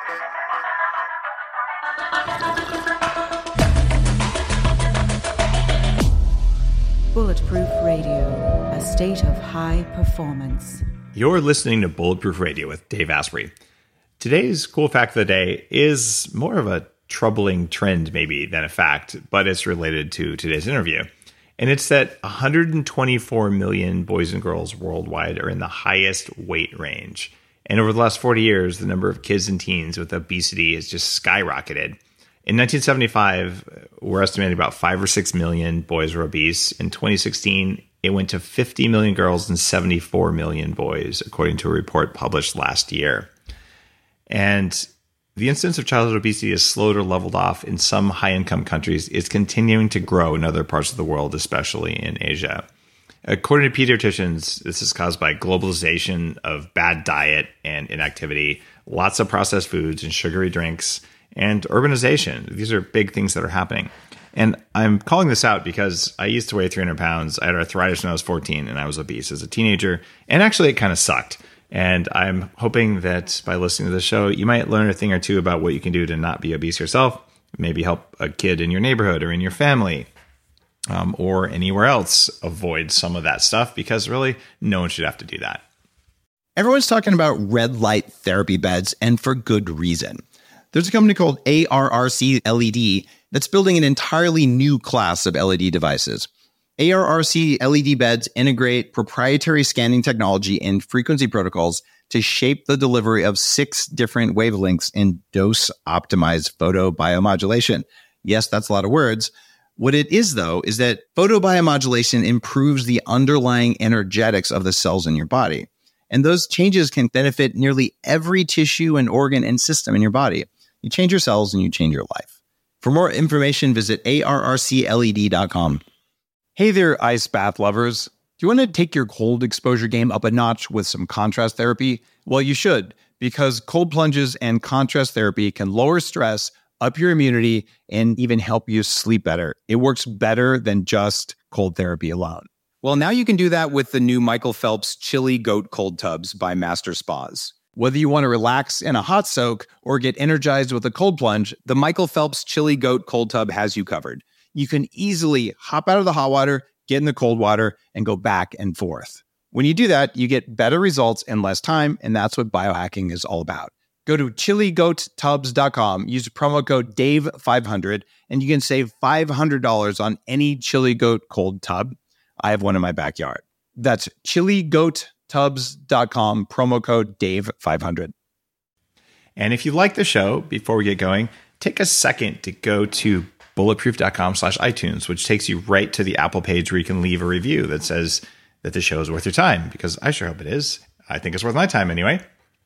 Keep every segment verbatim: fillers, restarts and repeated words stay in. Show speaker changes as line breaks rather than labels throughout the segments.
Bulletproof Radio, a state of high performance.
You're listening to Bulletproof Radio with Dave Asprey. Today's cool fact of the day is more of a troubling trend maybe than a fact, but it's related to today's interview. And it's that one hundred twenty-four million boys and girls worldwide are in the highest weight range. And over the last forty years, the number of kids and teens with obesity has just skyrocketed. In nineteen seventy-five, we're estimating about five or six million boys were obese. In twenty sixteen, it went to fifty million girls and seventy-four million boys, according to a report published last year. And the incidence of childhood obesity has slowed or leveled off in some high-income countries. It's continuing to grow in other parts of the world, especially in Asia. According to pediatricians, this is caused by globalization of bad diet and inactivity, lots of processed foods and sugary drinks, and urbanization. These are big things that are happening. And I'm calling this out because I used to weigh three hundred pounds. I had arthritis when I was fourteen, and I was obese as a teenager. And actually, it kind of sucked. And I'm hoping that by listening to the show, you might learn a thing or two about what you can do to not be obese yourself. Maybe help a kid in your neighborhood or in your family um, or anywhere else avoid some of that stuff, because really, no one should have to do that.
Everyone's talking about red light therapy beds, and for good reason. There's a company called A R R C L E D that's building an entirely new class of L E D devices. A R R C L E D beds integrate proprietary scanning technology and frequency protocols to shape the delivery of six different wavelengths in dose-optimized photobiomodulation. Yes, that's a lot of words. What it is, though, is that photobiomodulation improves the underlying energetics of the cells in your body. And those changes can benefit nearly every tissue and organ and system in your body. You change your cells and you change your life. For more information, visit A R R C L E D dot com. Hey there, ice bath lovers. Do you want to take your cold exposure game up a notch with some contrast therapy? Well, you should, because cold plunges and contrast therapy can lower stress, up your immunity, and even help you sleep better. It works better than just cold therapy alone. Well, now you can do that with the new Michael Phelps Chili Goat Cold Tubs by Master Spas. Whether you want to relax in a hot soak or get energized with a cold plunge, the Michael Phelps Chili Goat Cold Tub has you covered. You can easily hop out of the hot water, get in the cold water, and go back and forth. When you do that, you get better results in less time, and that's what biohacking is all about. Go to chili goat tubs dot com, use promo code Dave five hundred, and you can save five hundred dollars on any Chili Goat Cold Tub. I have one in my backyard. That's chili goat tubs dot com, promo code Dave five hundred.
And if you like the show, before we get going, take a second to go to bulletproof dot com slash iTunes, which takes you right to the Apple page where you can leave a review that says that the show is worth your time, because I sure hope it is. I think it's worth my time anyway.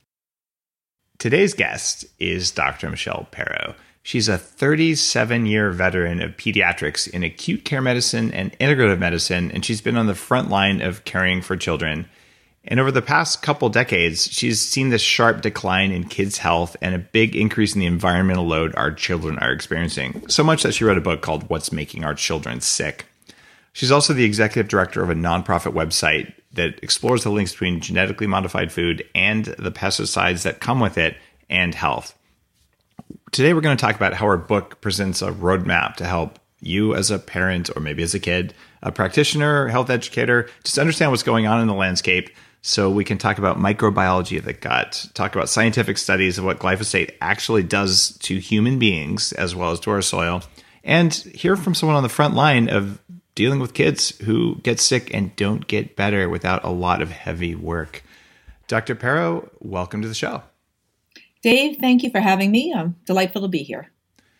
Today's guest is Doctor Michelle Perro. She's a thirty-seven-year veteran of pediatrics in acute care medicine and integrative medicine, and she's been on the front line of caring for children. And over the past couple decades, she's seen this sharp decline in kids' health and a big increase in the environmental load our children are experiencing, so much that she wrote a book called What's Making Our Children Sick. She's also the executive director of a nonprofit website that explores the links between genetically modified food and the pesticides that come with it and health. Today, we're going to talk about how her book presents a roadmap to help you as a parent, or maybe as a kid, a practitioner, health educator, just understand what's going on in the landscape, so we can talk about microbiology of the gut, talk about scientific studies of what glyphosate actually does to human beings as well as to our soil, and hear from someone on the front line of dealing with kids who get sick and don't get better without a lot of heavy work. Doctor Perro, welcome to the show.
Dave, thank you for having me. I'm delightful to be here.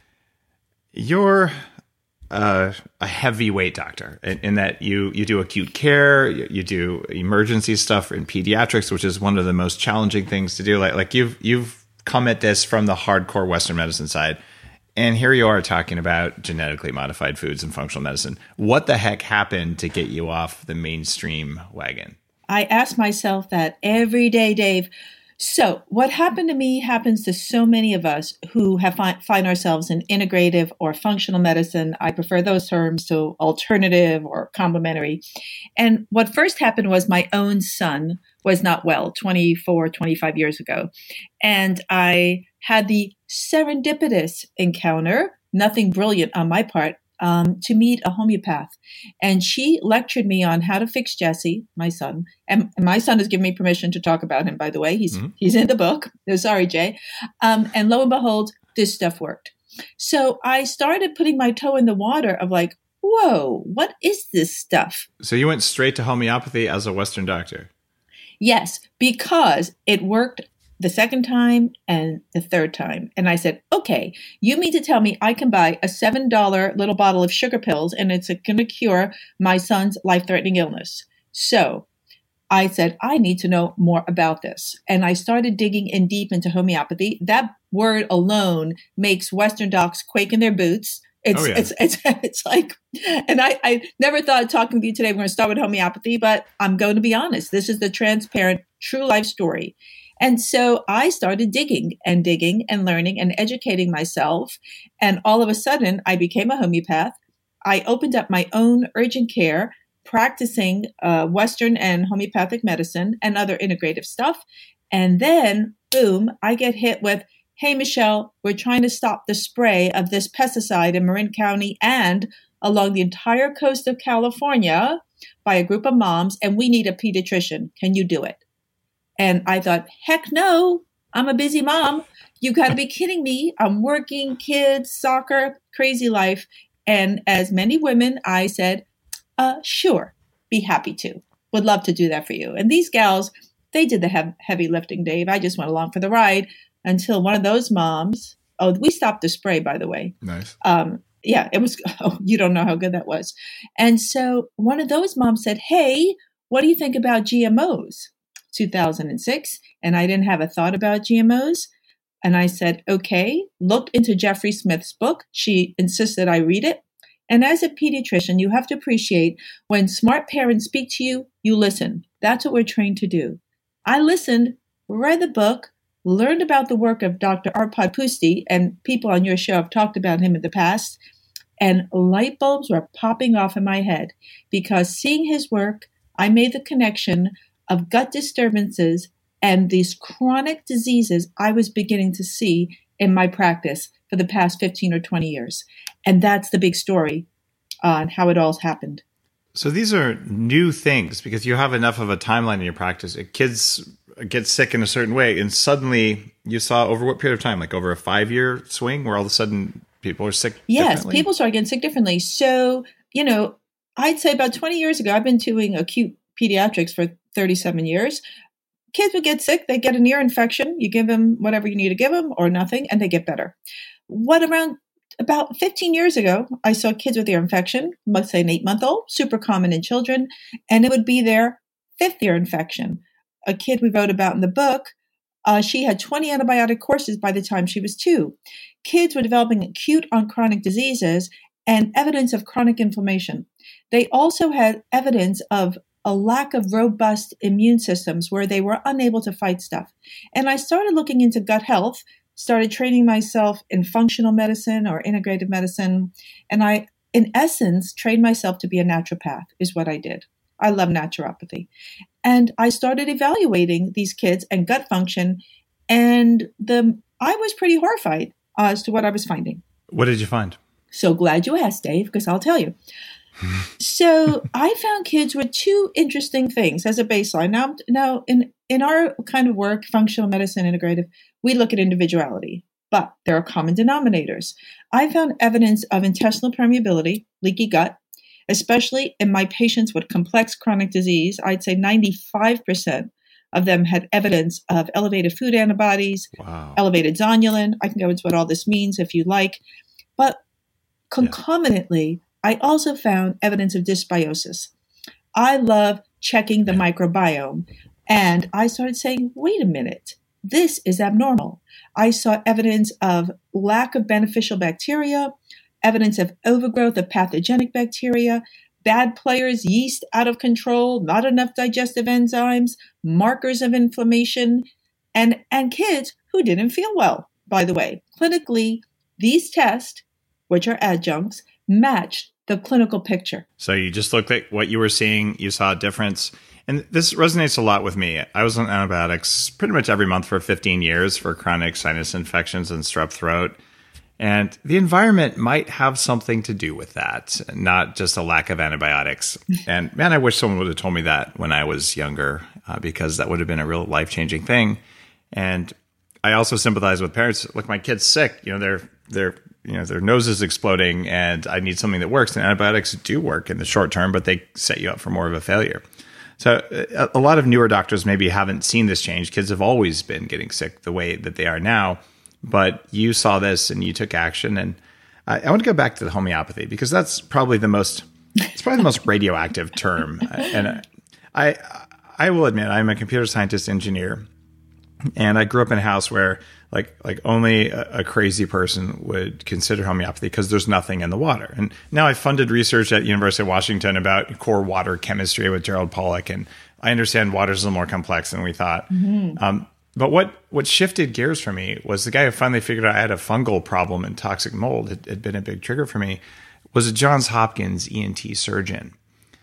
You're uh, a heavyweight doctor in, in that you you do acute care, you, you do emergency stuff in pediatrics, which is one of the most challenging things to do. Like like you've you've come at this from the hardcore Western medicine side, and here you are talking about genetically modified foods and functional medicine. What the heck happened to get you off the mainstream wagon?
I ask myself that every day, Dave. So what happened to me happens to so many of us who have fi- find ourselves in integrative or functional medicine. I prefer those terms to alternative or complementary. And what first happened was my own son was not well twenty-four, twenty-five years ago. And I had the serendipitous encounter, nothing brilliant on my part, um, to meet a homeopath. And she lectured me on how to fix Jesse, my son. And my son has given me permission to talk about him, by the way. He's, mm-hmm. he's in the book. No, sorry, Jay. Um, and lo and behold, this stuff worked. So I started putting my toe in the water of like, whoa, what is this stuff?
So you went straight to homeopathy as a Western doctor?
Yes, because it worked the second time and the third time. And I said, okay, you mean to tell me I can buy a seven dollar little bottle of sugar pills and it's going to cure my son's life-threatening illness? So I said, I need to know more about this. And I started digging in deep into homeopathy. That word alone makes Western docs quake in their boots. It's, oh, yeah. it's, it's, it's like, and I, I never thought talking to you today, we're going to start with homeopathy, but I'm going to be honest. This is the transparent, true life story. And so I started digging and digging and learning and educating myself. And all of a sudden I became a homeopath. I opened up my own urgent care, practicing uh, Western and homeopathic medicine and other integrative stuff. And then, boom, I get hit with, hey, Michelle, we're trying to stop the spray of this pesticide in Marin County and along the entire coast of California by a group of moms, and we need a pediatrician. Can you do it? And I thought, heck no, I'm a busy mom. You got to be kidding me. I'm working, kids, soccer, crazy life. And as many women, I said, uh, sure, be happy to. Would love to do that for you. And these gals, they did the he- heavy lifting, Dave. I just went along for the ride. Until one of those moms, oh, we stopped the spray, by the way.
Nice.
Um, yeah, it was, oh, you don't know how good that was. And so one of those moms said, hey, what do you think about G M Os? two thousand six. And I didn't have a thought about G M Os. And I said, okay, looked into Jeffrey Smith's book. She insisted I read it. And as a pediatrician, you have to appreciate when smart parents speak to you, you listen. That's what we're trained to do. I listened, read the book, learned about the work of Doctor Arpad Pusztai, and people on your show have talked about him in the past, and light bulbs were popping off in my head because seeing his work, I made the connection of gut disturbances and these chronic diseases I was beginning to see in my practice for the past fifteen or twenty years. And that's the big story on how it all happened.
So these are new things because you have enough of a timeline in your practice. Kids get sick in a certain way, and suddenly you saw over what period of time, like over a five-year swing, where all of a sudden people are sick
Yes, people start getting sick differently. So, you know, I'd say about twenty years ago, I've been doing acute pediatrics for thirty-seven years. Kids would get sick. They get an ear infection. You give them whatever you need to give them or nothing, and they get better. What around about fifteen years ago, I saw kids with ear infection, let's say an eight-month-old, super common in children, and it would be their fifth ear infection. A kid we wrote about in the book, uh, she had twenty antibiotic courses by the time she was two. Kids were developing acute on chronic diseases and evidence of chronic inflammation. They also had evidence of a lack of robust immune systems where they were unable to fight stuff. And I started looking into gut health, started training myself in functional medicine or integrative medicine. And I, in essence, trained myself to be a naturopath is what I did. I love naturopathy. And I started evaluating these kids and gut function. And the I was pretty horrified as to what I was finding.
What did you find?
So glad you asked, Dave, because I'll tell you. So I found kids with two interesting things as a baseline. Now, now in, in our kind of work, functional medicine, integrative, we look at individuality, but there are common denominators. I found evidence of intestinal permeability, leaky gut, especially in my patients with complex chronic disease. I'd say ninety-five percent of them had evidence of elevated food antibodies,
wow.
elevated zonulin. I can go into what all this means if you like. But concomitantly, yeah. I also found evidence of dysbiosis. I love checking the microbiome. And I started saying, wait a minute, this is abnormal. I saw evidence of lack of beneficial bacteria, evidence of overgrowth of pathogenic bacteria, bad players, yeast out of control, not enough digestive enzymes, markers of inflammation, and, and kids who didn't feel well, by the way. Clinically, these tests, which are adjuncts, matched the clinical picture.
So you just looked at what you were seeing, you saw a difference. And this resonates a lot with me. I was on antibiotics pretty much every month for fifteen years for chronic sinus infections and strep throat. And the environment might have something to do with that, not just a lack of antibiotics. And man, I wish someone would have told me that when I was younger, uh, because that would have been a real life-changing thing. And I also sympathize with parents. Look, my kid's sick. You know, their their you know their nose is exploding, and I need something that works. And antibiotics do work in the short term, but they set you up for more of a failure. So a, a lot of newer doctors maybe haven't seen this change. Kids have always been getting sick the way that they are now. But you saw this and you took action. And I, I want to go back to the homeopathy, because that's probably the most, it's probably the most radioactive term. And I, I will admit, I'm a computer scientist engineer, and I grew up in a house where like, like only a, a crazy person would consider homeopathy because there's nothing in the water. And now I funded research at University of Washington about core water chemistry with Gerald Pollack. And I understand water is a little more complex than we thought. Mm-hmm. Um, But what, what shifted gears for me was the guy who finally figured out I had a fungal problem and toxic mold had, had been a big trigger for me, was a Johns Hopkins E N T surgeon.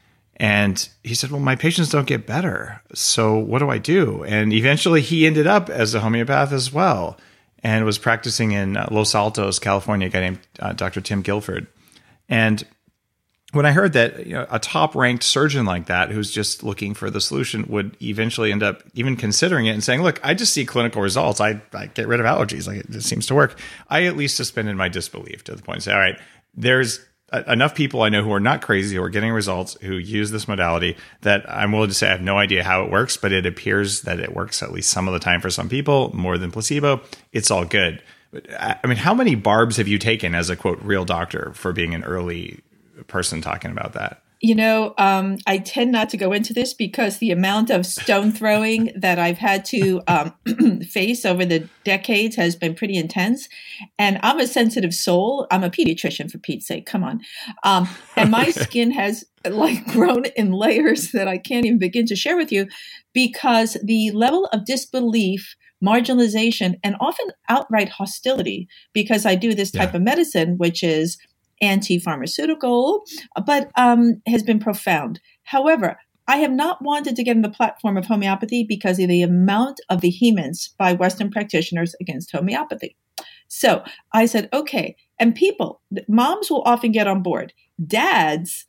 And he said, well, my patients don't get better. So what do I do? And eventually he ended up as a homeopath as well, and was practicing in uh, Los Altos, California, a guy named uh, Doctor Tim Guilford. And when I heard that, you know, a top-ranked surgeon like that, who's just looking for the solution, would eventually end up even considering it and saying, look, I just see clinical results. I, I get rid of allergies. Like, it just seems to work. I at least suspended my disbelief to the point to say, all right, there's a, enough people I know who are not crazy, who are getting results, who use this modality, that I'm willing to say I have no idea how it works, but it appears that it works at least some of the time for some people, more than placebo. It's all good. But, I mean, how many barbs have you taken as a, quote, real doctor for being an early person talking about that?
You know, um, I tend not to go into this because the amount of stone throwing that I've had to um, face over the decades has been pretty intense. And I'm a sensitive soul. I'm a pediatrician, for Pete's sake. Come on. Um, and my skin has like grown in layers that I can't even begin to share with you, because the level of disbelief, marginalization, and often outright hostility, because I do this type yeah. of medicine, which is anti-pharmaceutical, but um, has been profound. However, I have not wanted to get on the platform of homeopathy because of the amount of vehemence by Western practitioners against homeopathy. So I said, okay, and people, moms will often get on board. Dads,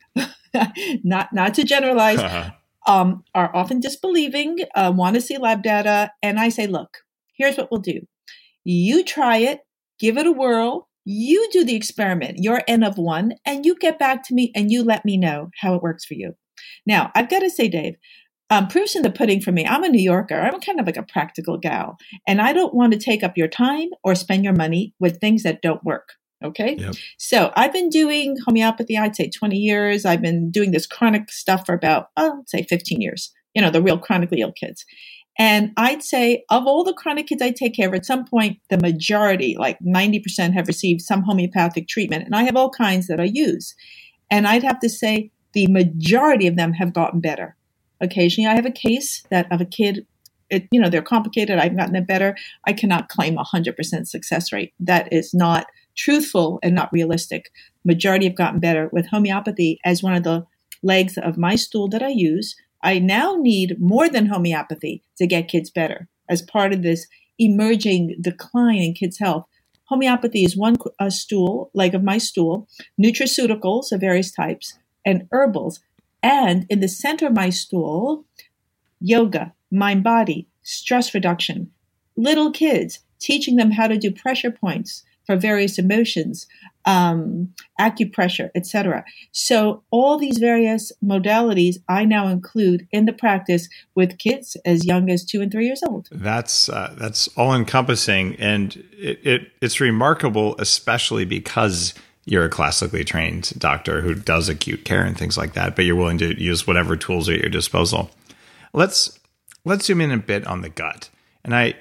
not not to generalize, uh-huh. um, are often disbelieving, uh, want to see lab data. And I say, look, here's what we'll do. You try it, give it a whirl. You do the experiment, you're N of one, and you get back to me and you let me know how it works for you. Now, I've got to say, Dave, um, proof's in the pudding for me. I'm a New Yorker. I'm kind of like a practical gal, and I don't want to take up your time or spend your money with things that don't work. Okay. Yep. So I've been doing homeopathy, I'd say twenty years. I've been doing this chronic stuff for about, oh, let's say fifteen years, you know, the real chronically ill kids. And I'd say of all the chronic kids I take care of, at some point, the majority, like ninety percent, have received some homeopathic treatment. And I have all kinds that I use. And I'd have to say the majority of them have gotten better. Occasionally, I have a case that of a kid, it, you know, they're complicated. I've gotten it better. I cannot claim a one hundred percent success rate. That is not truthful and not realistic. Majority have gotten better with homeopathy as one of the legs of my stool that I use. I now need more than homeopathy to get kids better as part of this emerging decline in kids' health. Homeopathy is one uh, stool, leg of my stool, nutraceuticals of various types, and herbals. And in the center of my stool, yoga, mind-body, stress reduction, little kids, teaching them how to do pressure points for various emotions, um, acupressure, et cetera. So all these various modalities I now include in the practice with kids as young as two and three years old.
That's uh, that's all encompassing, and it, it it's remarkable, especially because you're a classically trained doctor who does acute care and things like that, but you're willing to use whatever tools are at your disposal. Let's let's zoom in a bit on the gut, and I.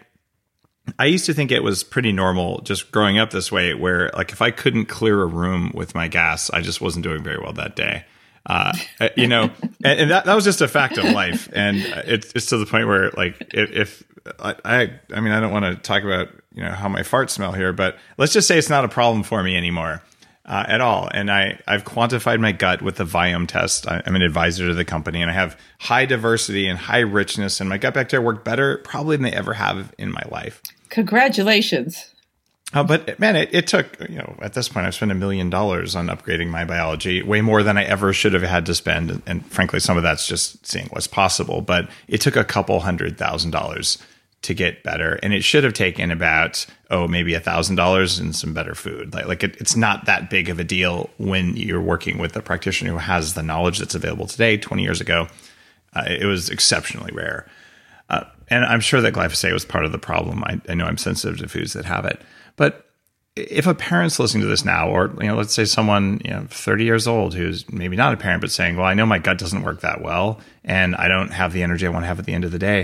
I used to think it was pretty normal just growing up this way, where like if I couldn't clear a room with my gas, I just wasn't doing very well that day. Uh, you know, and, and that, that was just a fact of life. And it's, it's to the point where like if, if I, I mean, I don't want to talk about, you know, how my farts smell here, but let's just say it's not a problem for me anymore. uh, at all. And I, I've quantified my gut with the Viome test. I, I'm an advisor to the company, and I have high diversity and high richness, and my gut bacteria work better probably than they ever have in my life.
Congratulations.
Uh, but man, it, it took, you know, at this point, I've spent a million dollars on upgrading my biology, way more than I ever should have had to spend. And, and frankly, some of that's just seeing what's possible. But it took a couple hundred thousand dollars to get better. And it should have taken about, oh, maybe a thousand dollars and some better food. Like, like it, it's not that big of a deal when you're working with a practitioner who has the knowledge that's available today. twenty years ago, uh, it was exceptionally rare. Uh, and I'm sure that glyphosate was part of the problem. I, I know I'm sensitive to foods that have it. But if a parent's listening to this now, or, you know, let's say someone, you know, thirty years old who's maybe not a parent, but saying, well, I know my gut doesn't work that well, and I don't have the energy I want to have at the end of the day.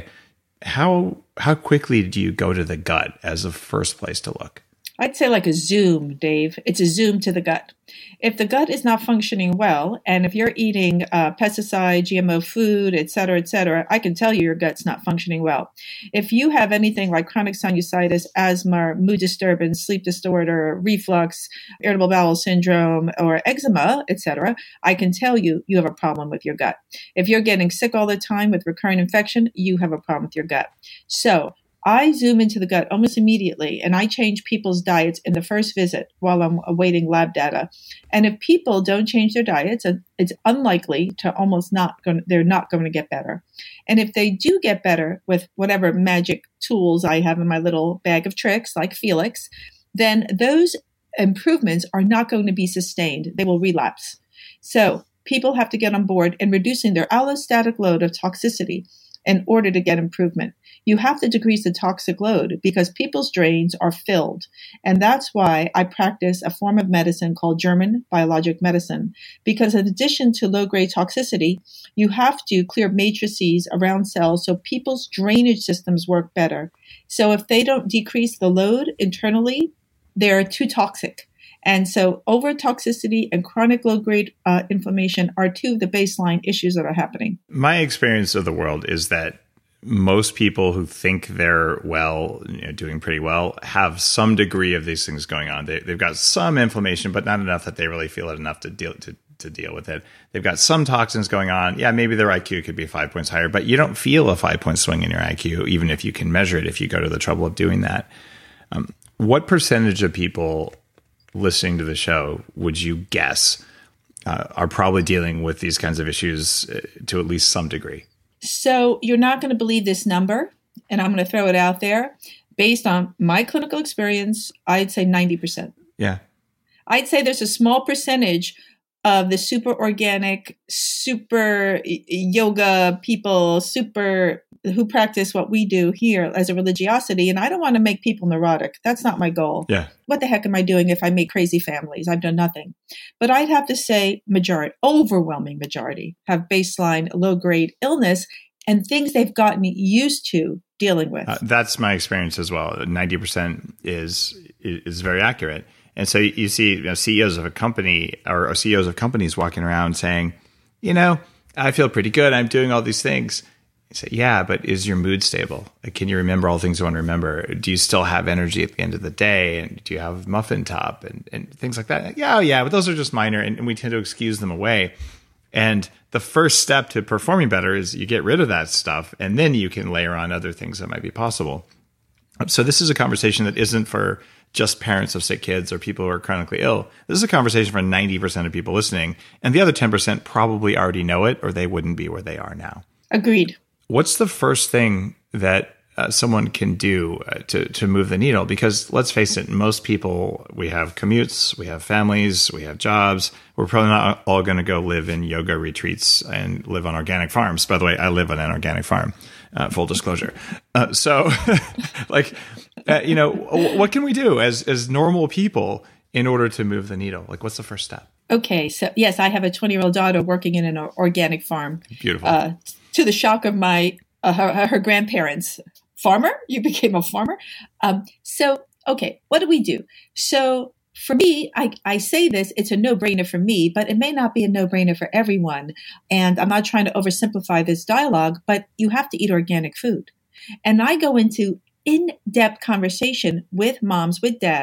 How how quickly do you go to the gut as a first place to look?
I'd say like a zoom, Dave. It's a zoom to the gut. If the gut is not functioning well, and if you're eating uh, pesticide, G M O food, et cetera, et cetera, I can tell you your gut's not functioning well. If you have anything like chronic sinusitis, asthma, mood disturbance, sleep disorder, reflux, irritable bowel syndrome, or eczema, et cetera, I can tell you you have a problem with your gut. If you're getting sick all the time with recurrent infection, you have a problem with your gut. So I zoom into the gut almost immediately, and I change people's diets in the first visit while I'm awaiting lab data. And if people don't change their diets, it's unlikely to almost not going, they're not going to get better. And if they do get better with whatever magic tools I have in my little bag of tricks, like Felix, then those improvements are not going to be sustained. They will relapse. So people have to get on board in reducing their allostatic load of toxicity in order to get improvement. You have to decrease the toxic load because people's drains are filled. And that's why I practice a form of medicine called German biologic medicine. Because in addition to low-grade toxicity, you have to clear matrices around cells so people's drainage systems work better. So if they don't decrease the load internally, they're too toxic. And so over-toxicity and chronic low-grade uh, inflammation are two of the baseline issues that are happening.
My experience of the world is that most people who think they're well, you know, doing pretty well, have some degree of these things going on. They, they've got some inflammation, but not enough that they really feel it enough to deal to, to deal with it. They've got some toxins going on. Yeah, maybe their I Q could be five points higher, but you don't feel a five-point swing in your I Q, even if you can measure it, if you go to the trouble of doing that. Um, what percentage of people listening to the show would you guess uh, are probably dealing with these kinds of issues uh, to at least some degree?
So you're not going to believe this number, and I'm going to throw it out there. Based on my clinical experience, I'd say ninety percent.
Yeah.
I'd say there's a small percentage of the super organic, super yoga people, super who practice what we do here as a religiosity. And I don't want to make people neurotic. That's not my goal.
Yeah.
What the heck am I doing if I make crazy families? I've done nothing. But I'd have to say majority, overwhelming majority have baseline low-grade illness and things they've gotten used to dealing with.
Uh, that's my experience as well. ninety percent is is very accurate. And so you see, you know, C E Os of a company or C E Os of companies walking around saying, you know, I feel pretty good. I'm doing all these things. You say, yeah, but is your mood stable? Like, can you remember all the things you want to remember? Do you still have energy at the end of the day? And do you have muffin top and, and things like that? Yeah, oh, yeah, but those are just minor, and, and we tend to excuse them away. And the first step to performing better is you get rid of that stuff, and then you can layer on other things that might be possible. So this is a conversation that isn't for just parents of sick kids or people who are chronically ill. This is a conversation for ninety percent of people listening, and the other ten percent probably already know it, or they wouldn't be where they are now.
Agreed.
What's the first thing that uh, someone can do uh, to to move the needle? Because let's face it, most people, we have commutes, we have families, we have jobs. We're probably not all going to go live in yoga retreats and live on organic farms. By the way, I live on an organic farm, uh, full disclosure. Uh, so, like, uh, you know, what can we do as as normal people in order to move the needle? Like, what's the first step?
Okay, so yes, I have a twenty-year-old daughter working in an organic farm.
Beautiful.
Uh, to the shock of my uh, her, her grandparents. Farmer? You became a farmer? Um, so, okay, what do we do? So for me, I, I say this, it's a no-brainer for me, but it may not be a no-brainer for everyone. And I'm not trying to oversimplify this dialogue, but you have to eat organic food. And I go into in-depth conversation with moms, with dads,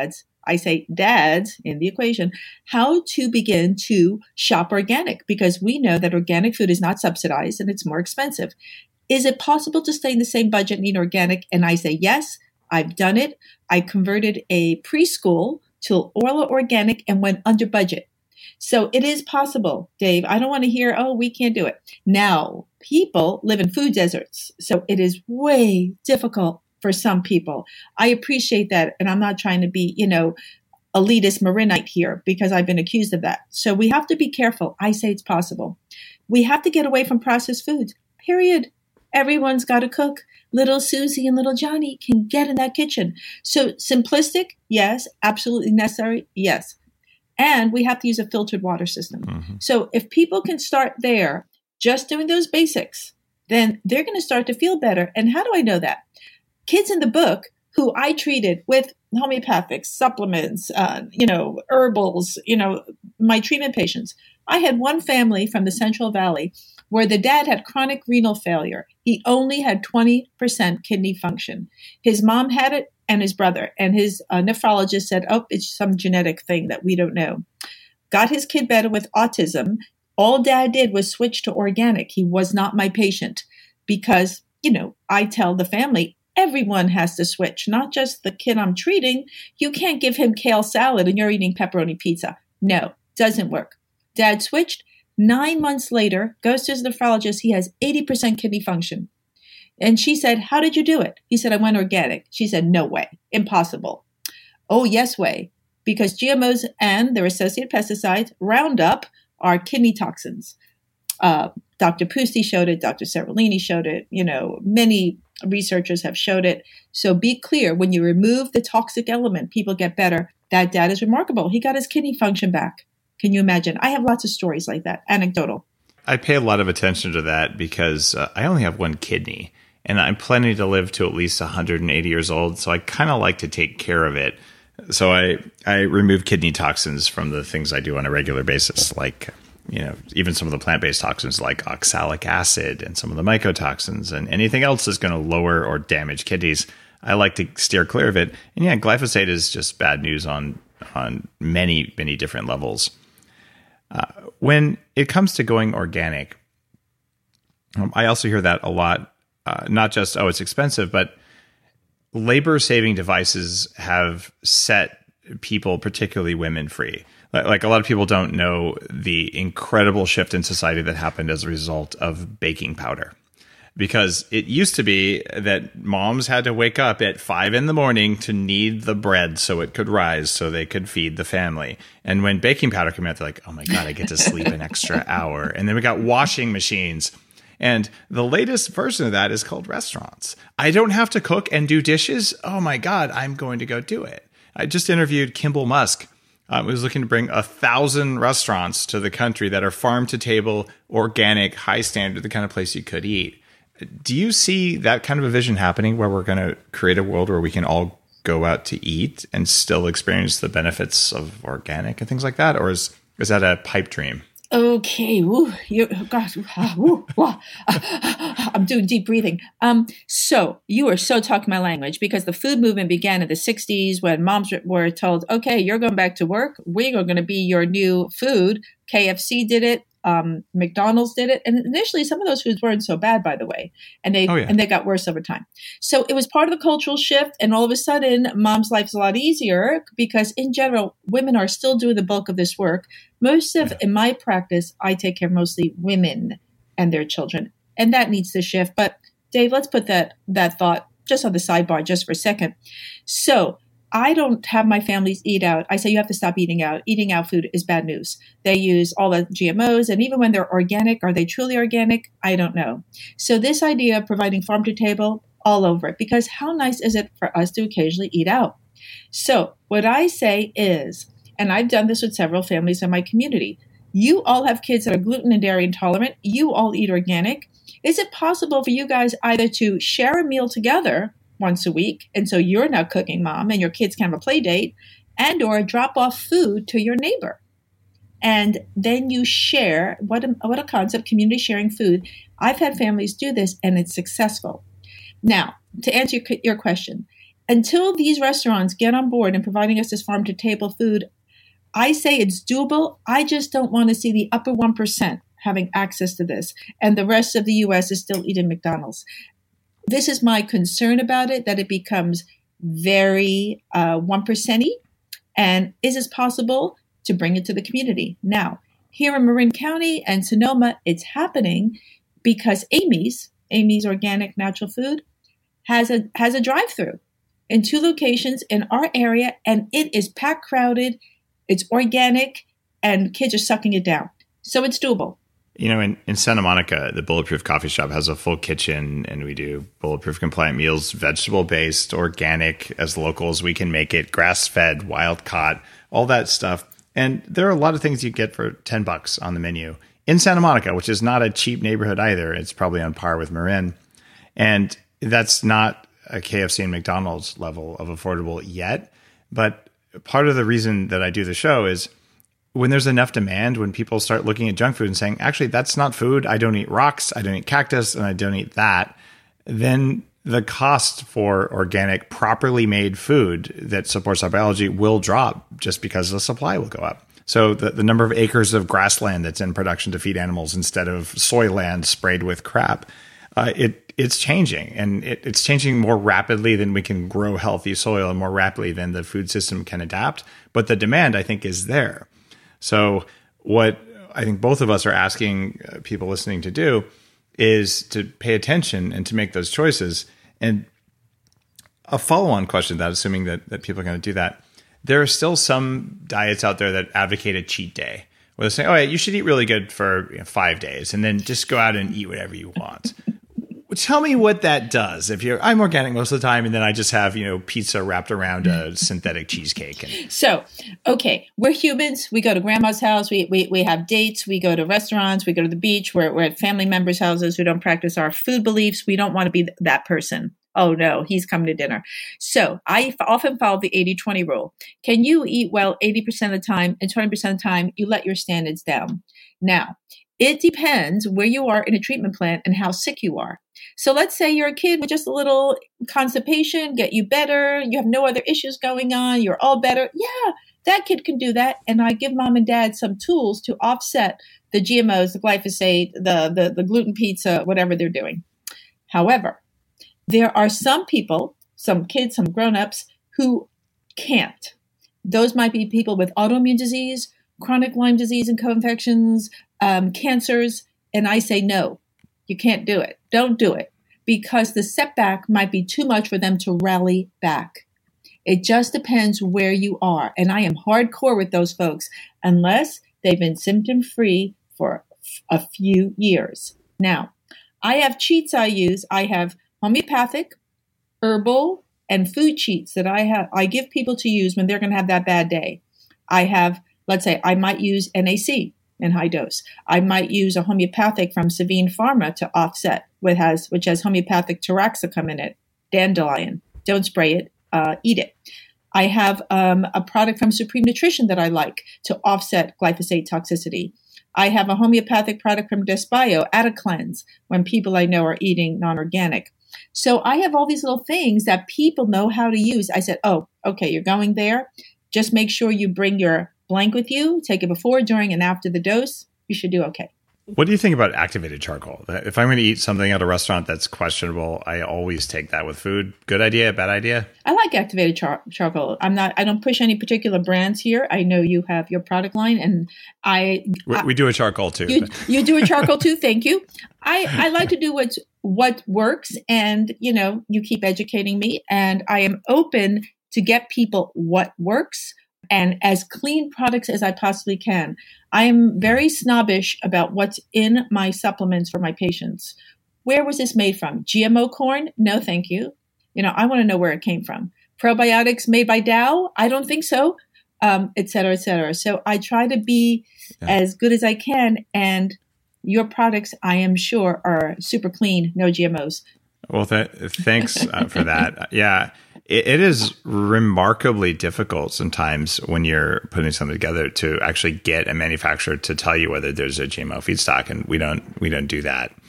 I say, dads in the equation, how to begin to shop organic, because we know that organic food is not subsidized and it's more expensive. Is it possible to stay in the same budget and eat organic? And I say, yes, I've done it. I converted a preschool to all organic and went under budget. So it is possible, Dave. I don't want to hear, oh, we can't do it. Now, people live in food deserts, so it is way difficult for some people. I appreciate that, and I'm not trying to be, you know, elitist Marinite here, because I've been accused of that. So we have to be careful. I say it's possible. We have to get away from processed foods, period. Everyone's got to cook. Little Susie and little Johnny can get in that kitchen. So simplistic, yes. Absolutely necessary, yes. And we have to use a filtered water system. Mm-hmm. So if people can start there, just doing those basics, then they're going to start to feel better. And how do I know that? Kids in the book who I treated with homeopathic supplements, uh, you know, herbals, you know, my treatment patients. I had one family from the Central Valley where the dad had chronic renal failure. He only had twenty percent kidney function. His mom had it and his brother, and his uh, nephrologist said, oh, it's some genetic thing that we don't know. Got his kid better with autism. All dad did was switch to organic. He was not my patient because, you know, I tell the family, everyone has to switch, not just the kid I'm treating. You can't give him kale salad and you're eating pepperoni pizza. No, doesn't work. Dad switched. Nine months later, goes to his nephrologist. He has eighty percent kidney function. And she said, how did you do it? He said, I went organic. She said, no way. Impossible. Oh, yes way. Because G M Os and their associated pesticides, Roundup, are kidney toxins. Uh, Doctor Pusti showed it. Doctor Cerulini showed it. You know, many researchers have showed it. So be clear, when you remove the toxic element, people get better. That data is remarkable. He got his kidney function back. Can you imagine? I have lots of stories like that, anecdotal.
I pay a lot of attention to that because uh, I only have one kidney and I'm planning to live to at least one hundred eighty years old. So I kind of like to take care of it. So I, I remove kidney toxins from the things I do on a regular basis, like, you know, even some of the plant-based toxins like oxalic acid and some of the mycotoxins and anything else that's going to lower or damage kidneys. I like to steer clear of it. And yeah, glyphosate is just bad news on, on many, many different levels. Uh, when it comes to going organic, um, I also hear that a lot, uh, not just, oh, it's expensive, but labor-saving devices have set people, particularly women, free. Like, like a lot of people don't know the incredible shift in society that happened as a result of baking powder. Because it used to be that moms had to wake up at five in the morning to knead the bread so it could rise so they could feed the family. And when baking powder came out, they're like, oh my God, I get to sleep an extra hour. And then we got washing machines. And the latest version of that is called restaurants. I don't have to cook and do dishes. Oh my God, I'm going to go do it. I just interviewed Kimball Musk. Um, who's looking to bring a thousand restaurants to the country that are farm to table, organic, high standard, the kind of place you could eat. Do you see that kind of a vision happening where we're going to create a world where we can all go out to eat and still experience the benefits of organic and things like that? Or is, is that a pipe dream?
Okay. Woo, you, gosh, woo, woo, I'm doing deep breathing. Um, so you are so talking my language because the food movement began in the sixties when moms were told, okay, you're going back to work. We are going to be your new food. K F C did it. Um, McDonald's did it. And initially some of those foods weren't so bad, by the way. And they, oh, yeah. and they got worse over time. So it was part of the cultural shift. And all of a sudden, mom's life is a lot easier because in general, women are still doing the bulk of this work. Most of, yeah. in my practice, I take care of mostly women and their children. And that needs to shift. But Dave, let's put that, that thought just on the sidebar just for a second. So I don't have my families eat out. I say you have to stop eating out. Eating out food is bad news. They use all the G M Os, and even when they're organic, are they truly organic? I don't know. So this idea of providing farm to table, all over it, because how nice is it for us to occasionally eat out? So what I say is, and I've done this with several families in my community, you all have kids that are gluten and dairy intolerant. You all eat organic. Is it possible for you guys either to share a meal together once a week, and so you're now cooking, mom, and your kids can have a play date, and or drop off food to your neighbor, and then you share what a, what a concept, community sharing food. I've had families do this, and it's successful. Now, to answer your, your question, until these restaurants get on board and providing us this farm to table food, I say it's doable. I just don't want to see the upper one percent having access to this. And the rest of the U S is still eating McDonald's. This is my concern about it, that it becomes very uh, one percent-y. And is it possible to bring it to the community? Now, here in Marin County and Sonoma, it's happening because Amy's, Amy's Organic Natural Food, has a has a drive-through in two locations in our area, and it is packed crowded. It's organic, and kids are sucking it down. So it's doable.
You know, in, in Santa Monica, the Bulletproof Coffee Shop has a full kitchen, and we do Bulletproof compliant meals, vegetable-based, organic, as local as we can make it, grass-fed, wild-caught, all that stuff. And there are a lot of things you get for ten bucks on the menu in Santa Monica, which is not a cheap neighborhood either. It's probably on par with Marin. And that's not a K F C and McDonald's level of affordable yet. But part of the reason that I do the show is when there's enough demand, when people start looking at junk food and saying, actually, that's not food. I don't eat rocks. I don't eat cactus, and I don't eat that. Then the cost for organic, properly made food that supports our biology will drop just because the supply will go up. So the, the number of acres of grassland that's in production to feed animals instead of soy land sprayed with crap, uh, it it's changing. And it, it's changing more rapidly than we can grow healthy soil, and more rapidly than the food system can adapt. But the demand, I think, is there. So what I think both of us are asking people listening to do is to pay attention and to make those choices. And a follow-on question to that, assuming that, that people are going to do that, there are still some diets out there that advocate a cheat day, where they're saying, oh, yeah, you should eat really good for you know, five days and then just go out and eat whatever you want. Tell me what that does. If you're, I'm organic most of the time, and then I just have, you know, pizza wrapped around a synthetic cheesecake. And-
so, okay, we're humans. We go to grandma's house. We, we, we have dates. We go to restaurants. We go to the beach. We're, we're at family members' houses. We don't practice our food beliefs. We don't want to be that person. Oh no, he's coming to dinner. So I often follow the eighty twenty rule. Can you eat well eighty percent of the time, and twenty percent of the time you let your standards down? Now, it depends where you are in a treatment plan and how sick you are. So let's say you're a kid with just a little constipation, get you better, you have no other issues going on, you're all better. Yeah, that kid can do that. And I give mom and dad some tools to offset the G M Os, the glyphosate, the, the, the gluten pizza, whatever they're doing. However, there are some people, some kids, some grown-ups who can't. Those might be people with autoimmune disease, chronic Lyme disease and co-infections, um, cancers. And I say, no, you can't do it. Don't do it, because the setback might be too much for them to rally back. It just depends where you are. And I am hardcore with those folks, unless they've been symptom-free for a few years. Now, I have cheats I use. I have homeopathic, herbal, and food cheats that I have. I give people to use when they're going to have that bad day. I have, let's say, I might use N A C in high dose. I might use a homeopathic from Savine Pharma to offset, with has which has homeopathic taraxacum in it, dandelion. Don't spray it, uh, eat it. I have um, a product from Supreme Nutrition that I like to offset glyphosate toxicity. I have a homeopathic product from Desbio, Atacleanse, when people I know are eating non-organic. So I have all these little things that people know how to use. I said, oh, okay, you're going there. Just make sure you bring your blank with you. Take it before, during, and after the dose. You should do okay.
What do you think about activated charcoal? If I'm going to eat something at a restaurant that's questionable, I always take that with food. Good idea, bad idea?
I like activated char- charcoal. I'm not. I don't push any particular brands here. I know you have your product line, and I
we,
I,
we do a charcoal too.
You, you do a charcoal too. Thank you. I, I like to do what's what works, and you know, you keep educating me, and I am open to get people what works and as clean products as I possibly can. I am very snobbish about what's in my supplements for my patients. Where was this made from? G M O corn? No, thank you. You know, I want to know where it came from. Probiotics made by Dow? I don't think so, um, et cetera, et cetera. So I try to be yeah. as good as I can. And your products, I am sure, are super clean, no G M Os.
Well, th- thanks uh, for that. Yeah. It is remarkably difficult sometimes when you're putting something together to actually get a manufacturer to tell you whether there's a G M O feedstock, and we don't we don't do that.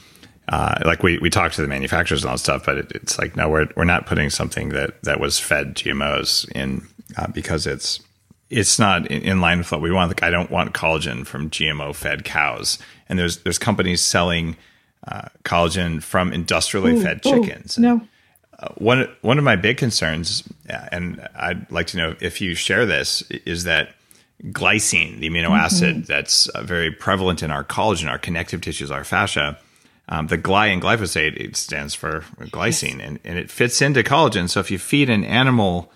Uh, like we, we talk to the manufacturers and all that stuff, but it, it's like, no, we're, we're not putting something that, that was fed G M Os in, uh, because it's, it's not in, in line with what we want. Like I don't want collagen from G M O fed cows. And there's, there's companies selling, uh, collagen from industrially
ooh,
fed chickens.
Ooh, no.
Uh, one, one of my big concerns, and I'd like to know if you share this, is that glycine, the amino mm-hmm. acid that's uh, very prevalent in our collagen, our connective tissues, our fascia, Um, the gly in glyphosate, it stands for glycine, yes. and, and it fits into collagen. So if you feed an animal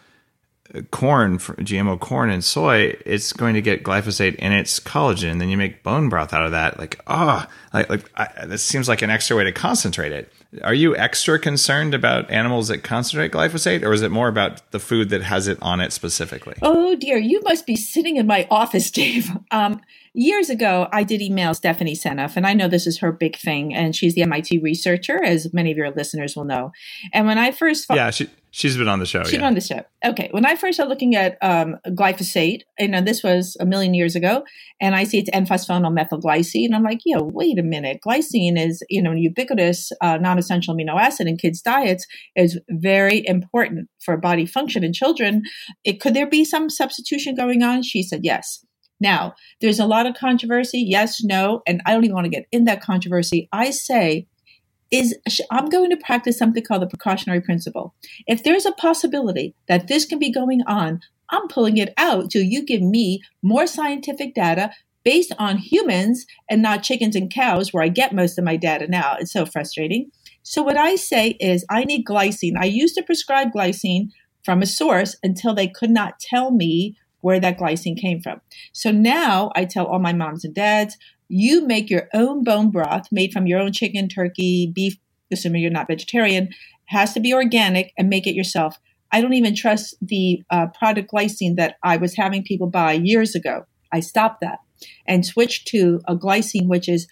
corn, G M O corn and soy, it's going to get glyphosate in its collagen. And then you make bone broth out of that. Like, oh, like, like I, this seems like an extra way to concentrate it. Are you extra concerned about animals that concentrate glyphosate, or is it more about the food that has it on it specifically?
Oh dear, you must be sitting in my office, Dave. Um, years ago, I did email Stephanie Seneff, and I know this is her big thing, and she's the M I T researcher, as many of your listeners will know. And when I first... Fo-
yeah, she, she's been on the show.
She's
yeah.
been on the show. Okay. When I first started looking at um, glyphosate, and uh, this was a million years ago, and I see it's N-phosphoryl methylglycine, I'm like, yo, wait a minute. Glycine is, you know, an ubiquitous uh, non-essential amino acid in kids' diets, is very important for body function in children. It, could there be some substitution going on? She said yes. Now, there's a lot of controversy. Yes, no, and I don't even want to get in that controversy. I say, is I'm going to practice something called the precautionary principle. If there's a possibility that this can be going on, I'm pulling it out till you give me more scientific data based on humans and not chickens and cows, where I get most of my data now. It's so frustrating. So what I say is I need glycine. I used to prescribe glycine from a source until they could not tell me where that glycine came from. So now I tell all my moms and dads, you make your own bone broth made from your own chicken, turkey, beef, assuming you're not vegetarian, has to be organic, and make it yourself. I don't even trust the uh, product glycine that I was having people buy years ago. I stopped that and switched to a glycine which is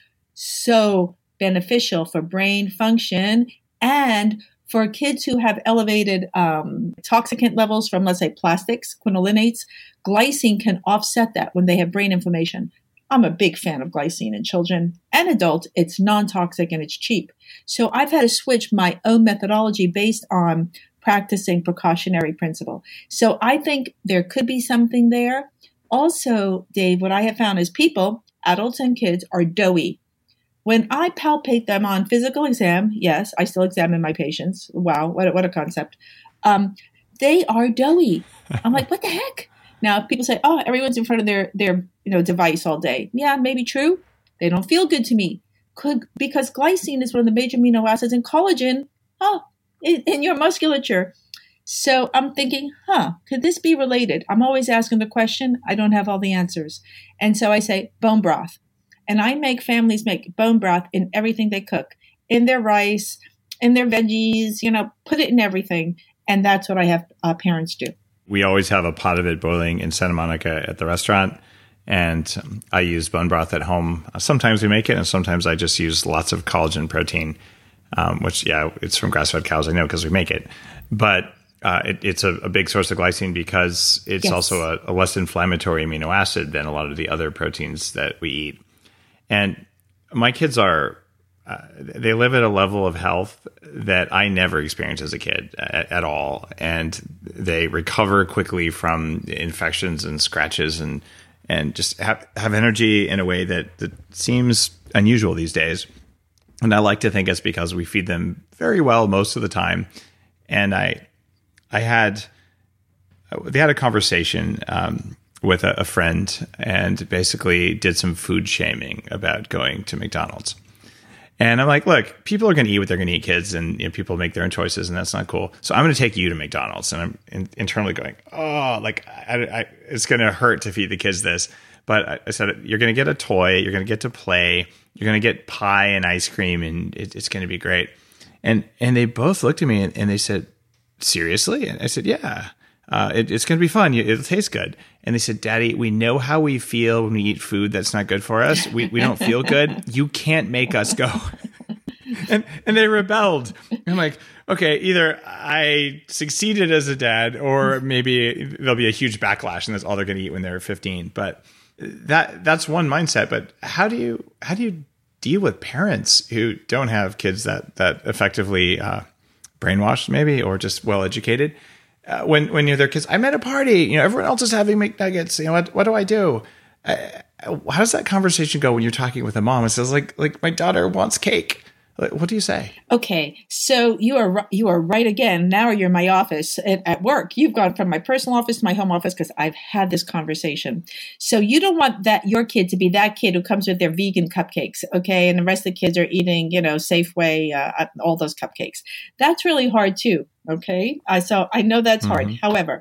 so beneficial for brain function and for kids who have elevated um, toxicant levels from, let's say, plastics, quinolinates. Glycine can offset that when they have brain inflammation. I'm a big fan of glycine in children and adults. It's non-toxic and it's cheap. So I've had to switch my own methodology based on practicing precautionary principle. So I think there could be something there. Also, Dave, what I have found is people, adults and kids, are doughy. When I palpate them on physical exam, yes, I still examine my patients. Wow, what a, what a concept. Um, they are doughy. I'm like, what the heck? Now, people say, oh, everyone's in front of their, their you know, device all day. Yeah, maybe true. They don't feel good to me. Could, because glycine is one of the major amino acids in collagen, oh, in, in your musculature. So I'm thinking, huh, could this be related? I'm always asking the question. I don't have all the answers. And so I say bone broth. And I make families make bone broth in everything they cook, in their rice, in their veggies, you know, put it in everything. And that's what I have uh, parents do.
We always have a pot of it boiling in Santa Monica at the restaurant. And I use bone broth at home. Sometimes we make it, and sometimes I just use lots of collagen protein, um, which, yeah, it's from grass-fed cows. I know because we make it. But uh, it, it's a, a big source of glycine because it's yes. also a, a less inflammatory amino acid than a lot of the other proteins that we eat. And my kids are, uh, they live at a level of health that I never experienced as a kid at, at all. And they recover quickly from infections and scratches and and just have, have energy in a way that, that seems unusual these days. And I like to think it's because we feed them very well most of the time. And I I had, they had a conversation um, with a, a friend and basically did some food shaming about going to McDonald's. And I'm like, look, people are going to eat what they're going to eat, kids, and you know, people make their own choices, and that's not cool. So I'm going to take you to McDonald's. And I'm in, internally going, oh, like I, I, it's going to hurt to feed the kids this. But I, I said, you're going to get a toy, you're going to get to play, you're going to get pie and ice cream, and it, it's going to be great. And and they both looked at me and, and they said, seriously? And I said, yeah. Uh, it, it's going to be fun. It'll taste good. And they said, Daddy, we know how we feel when we eat food that's not good for us. We we don't feel good. You can't make us go. and and they rebelled. I'm like, okay, either I succeeded as a dad, or maybe there'll be a huge backlash, and that's all they're going to eat when they're fifteen. But that that's one mindset. But how do you how do you deal with parents who don't have kids that that effectively uh, brainwashed, maybe, or just well educated? Uh, when when you're their kids, I'm at a party, you know, everyone else is having McNuggets. You know, what what do I do? Uh, how does that conversation go when you're talking with a mom? It says like like my daughter wants cake. What do you say?
Okay, so you are you are right again. Now you're in my office at, at work. You've gone from my personal office to my home office because I've had this conversation. So you don't want that your kid to be that kid who comes with their vegan cupcakes, okay, and the rest of the kids are eating, you know, Safeway, uh, all those cupcakes. That's really hard too. Okay, uh, so I know that's hard. Mm-hmm. However,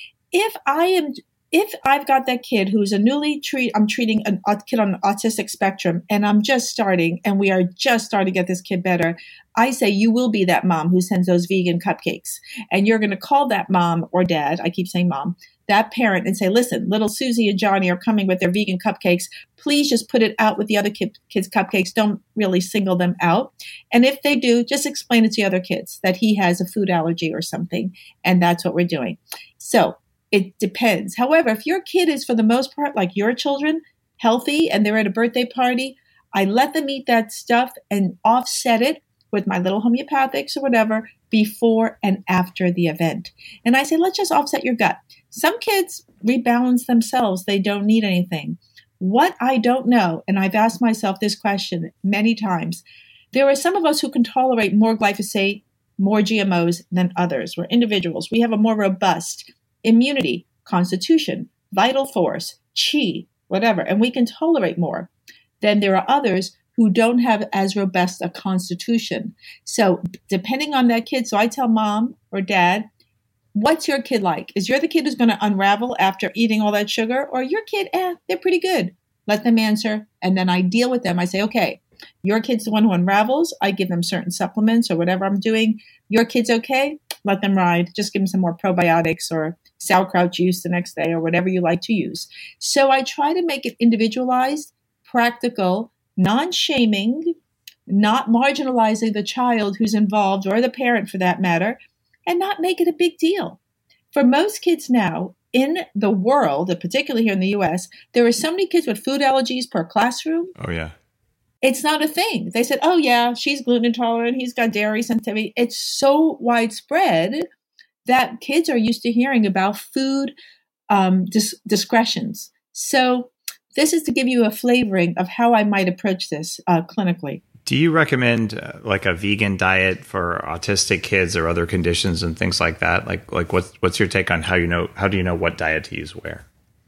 if I am If I've got that kid who's a newly treat, I'm treating a, a kid on the autistic spectrum and I'm just starting and we are just starting to get this kid better, I say you will be that mom who sends those vegan cupcakes. And you're going to call that mom or dad, I keep saying mom, that parent and say, listen, little Susie and Johnny are coming with their vegan cupcakes. Please just put it out with the other kid, kids' cupcakes. Don't really single them out. And if they do, just explain it to the other kids that he has a food allergy or something. And that's what we're doing. So it depends. However, if your kid is, for the most part, like your children, healthy, and they're at a birthday party, I let them eat that stuff and offset it with my little homeopathics or whatever before and after the event. And I say, let's just offset your gut. Some kids rebalance themselves. They don't need anything. What I don't know, and I've asked myself this question many times, there are some of us who can tolerate more glyphosate, more G M Os than others. We're individuals. We have a more robust immunity, constitution, vital force, chi, whatever, and we can tolerate more. Then there are others who don't have as robust a constitution. So depending on that kid, so I tell mom or dad, what's your kid like? Is you're the kid who's going to unravel after eating all that sugar, or your kid, eh, they're pretty good. Let them answer, and then I deal with them. I say, okay, your kid's the one who unravels. I give them certain supplements or whatever I'm doing. Your kid's okay. Let them ride. Just give them some more probiotics or sauerkraut juice the next day or whatever you like to use. So I try to make it individualized, practical, non-shaming, not marginalizing the child who's involved or the parent for that matter, and not make it a big deal. For most kids now in the world, particularly here in the U S, there are so many kids with food allergies per classroom.
Oh, yeah.
It's not a thing. They said, oh, yeah, she's gluten intolerant. He's got dairy sensitivity. It's so widespread that kids are used to hearing about food um, dis- discretions. So this is to give you a flavoring of how I might approach this uh, clinically.
Do you recommend uh, like a vegan diet for autistic kids or other conditions and things like that? Like, like what's what's your take on how you know how do you know what diet to use where?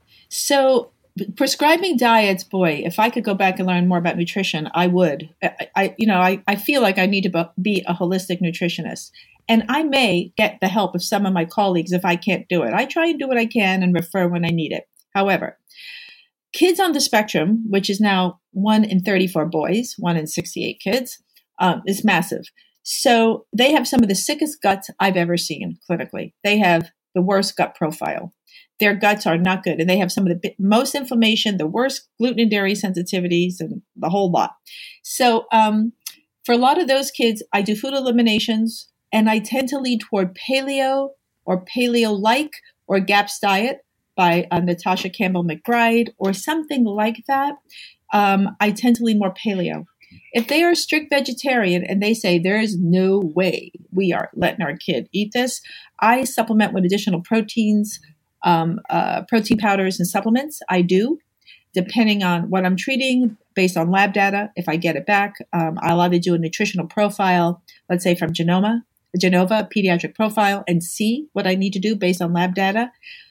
So prescribing diets, boy, if I could go back and learn more about nutrition, I would. I, I you know, I, I feel like I need to be a holistic nutritionist. And I may get the help of some of my colleagues if I can't do it. I try and do what I can and refer when I need it. However, kids on the spectrum, which is now one in thirty-four boys, one in sixty-eight kids, um, is massive. So they have some of the sickest guts I've ever seen clinically. They have the worst gut profile. Their guts are not good. And they have some of the most inflammation, the worst gluten and dairy sensitivities, and the whole lot. So um, for a lot of those kids, I do food eliminations, and I tend to lead toward paleo or paleo-like or GAPS diet by uh, Natasha Campbell McBride or something like that. Um, I tend to lean more paleo. If they are strict vegetarian and they say there is no way we are letting our kid eat this, I supplement with additional proteins, um, uh, protein powders and supplements. I do, depending on what I'm treating based on lab data. If I get it back, um, I'll either do a nutritional profile, let's say from Genoma, Genova, pediatric profile, and see what I need to do based on lab data.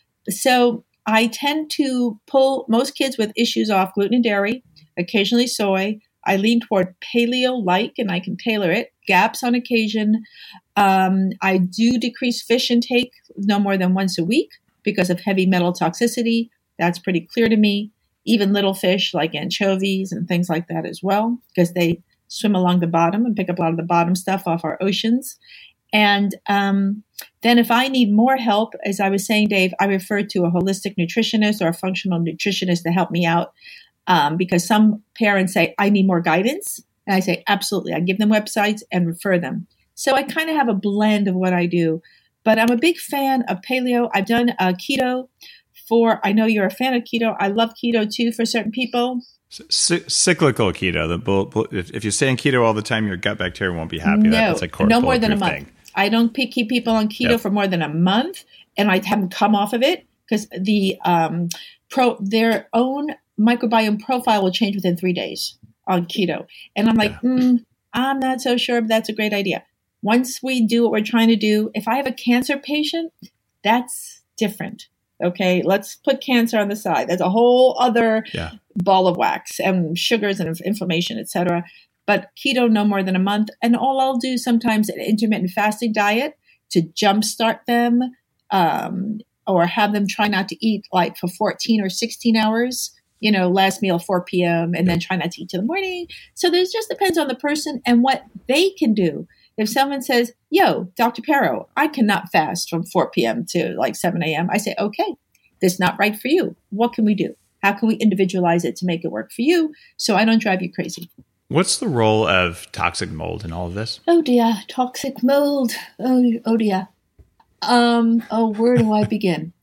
So I tend to pull most kids with issues off gluten and dairy, occasionally soy. I lean toward paleo-like, and I can tailor it. GAPS on occasion. Um, I do decrease fish intake no more than once a week because of heavy metal toxicity. That's pretty clear to me. Even little fish like anchovies and things like that as well, because they swim along the bottom and pick up a lot of the bottom stuff off our oceans. And um, then if I need more help, as I was saying, Dave, I refer to a holistic nutritionist or a functional nutritionist to help me out. Um, because some parents say, I need more guidance. And I say, absolutely. I give them websites and refer them. So I kind of have a blend of what I do. But I'm a big fan of paleo. I've done uh, keto for, I know you're a fan of keto. I love keto too for certain people.
C- cyclical keto. The bull, if, if you stay in keto all the time, your gut bacteria won't be happy.
No,
That's a core
no more than a month.
Thing.
I don't pick, keep people on keto
Yep.
for more than a month, and I haven't come off of it because the um, pro their own microbiome profile will change within three days on keto, and I'm like, yeah. mm, I'm not so sure if that's a great idea. Once we do what we're trying to do, if I have a cancer patient, that's different. Okay, let's put cancer on the side. That's a whole other
yeah.
ball of wax and sugars and inflammation, et cetera. But keto, no more than a month. And all I'll do sometimes an intermittent fasting diet to jumpstart them um, or have them try not to eat like for fourteen or sixteen hours, you know, last meal four p.m. and then try not to eat till the morning. So this just depends on the person and what they can do. If someone says, yo, Doctor Pero, I cannot fast from four p.m. to like seven a.m., I say, okay, this is not right for you. What can we do? How can we individualize it to make it work for you so I don't drive you crazy?
What's the role of toxic mold in all of this?
Oh, dear. Toxic mold. Oh, oh dear. Um, oh, where do I begin?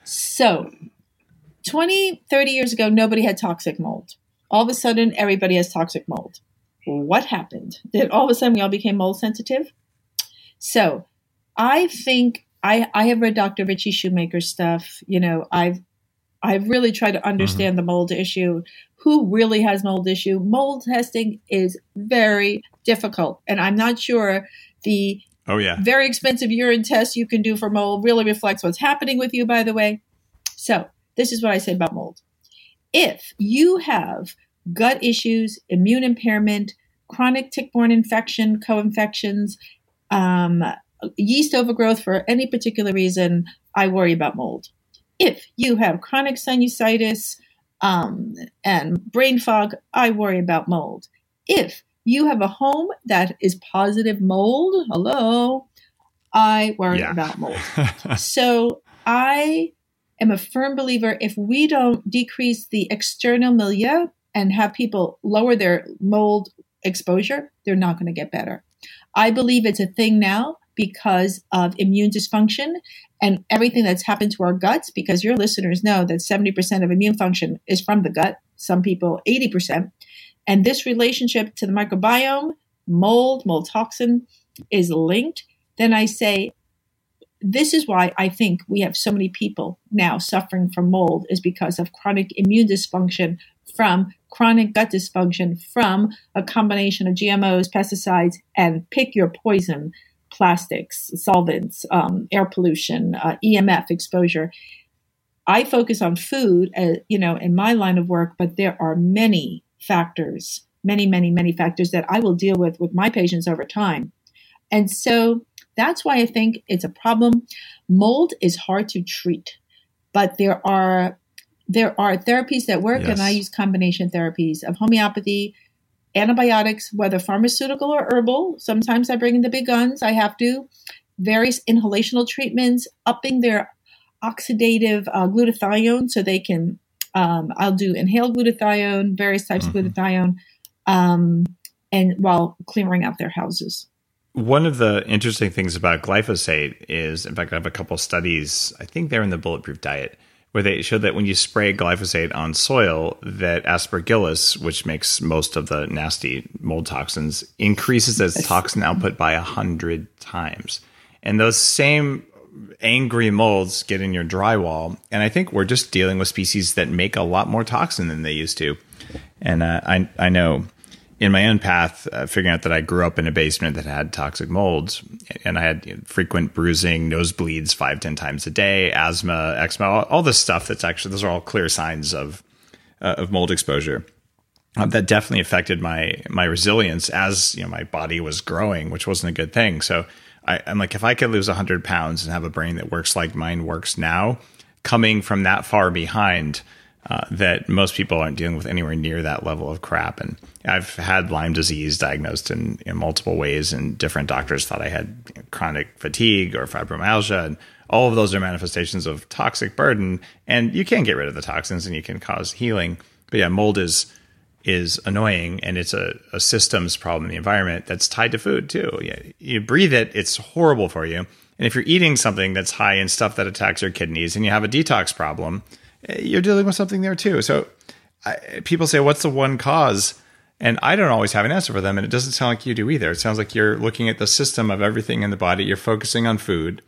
So twenty, thirty years ago, nobody had toxic mold. All of a sudden, everybody has toxic mold. What happened? Did all of a sudden we all became mold sensitive? So I think I, I have read Doctor Richie Shoemaker's stuff. You know, I've I've really tried to understand mm-hmm. the mold issue. Who really has mold issue? Mold testing is very difficult. And I'm not sure the
oh, yeah.
very expensive urine test you can do for mold really reflects what's happening with you, by the way. So this is what I say about mold. If you have gut issues, immune impairment, chronic tick-borne infection, co-infections, um, yeast overgrowth for any particular reason, I worry about mold. If you have chronic sinusitis um, and brain fog, I worry about mold. If you have a home that is positive mold, hello, I worry
yeah.
about mold. So I am a firm believer if we don't decrease the external milieu and have people lower their mold exposure, they're not going to get better. I believe it's a thing now because of immune dysfunction and everything that's happened to our guts, because your listeners know that seventy percent of immune function is from the gut, some people eighty percent. And this relationship to the microbiome, mold, mold toxin is linked. Then I say, this is why I think we have so many people now suffering from mold is because of chronic immune dysfunction from chronic gut dysfunction from a combination of G M Os, pesticides, and pick your poison, plastics, solvents, um, air pollution, uh, E M F exposure. I focus on food, uh, you know, in my line of work, but there are many factors, many, many, many factors that I will deal with with my patients over time. And so that's why I think it's a problem. Mold is hard to treat, but there are there are therapies that work, yes. and I use combination therapies of homeopathy, antibiotics, whether pharmaceutical or herbal. Sometimes I bring in the big guns. I have to. Various inhalational treatments, upping their oxidative uh, glutathione so they can, um, I'll do inhaled glutathione, various types mm-hmm. of glutathione, um, and while clearing out their houses.
One of the interesting things about glyphosate is, in fact, I have a couple studies, I think they're in the Bulletproof Diet, where they show that when you spray glyphosate on soil, that aspergillus, which makes most of the nasty mold toxins, increases its toxin output by a hundred times. And those same angry molds get in your drywall. And I think we're just dealing with species that make a lot more toxin than they used to. And uh, I, I know in my own path, uh, figuring out that I grew up in a basement that had toxic molds, and I had you know, frequent bruising, nosebleeds five, ten times a day, asthma, eczema, all, all this stuff that's actually, those are all clear signs of uh, of mold exposure. Uh, that definitely affected my my resilience as you know my body was growing, which wasn't a good thing. So I, I'm like, if I could lose one hundred pounds and have a brain that works like mine works now, coming from that far behind, Uh, that most people aren't dealing with anywhere near that level of crap. And I've had Lyme disease diagnosed in, in multiple ways, and different doctors thought I had you know, chronic fatigue or fibromyalgia. And all of those are manifestations of toxic burden. And you can get rid of the toxins and you can cause healing. But yeah, mold is is annoying, and it's a, a systems problem in the environment that's tied to food too. You, you breathe it, it's horrible for you. And if you're eating something that's high in stuff that attacks your kidneys and you have a detox problem, you're dealing with something there too. So I, people say, what's the one cause? And I don't always have an answer for them. And it doesn't sound like you do either. It sounds like you're looking at the system of everything in the body. You're focusing on food,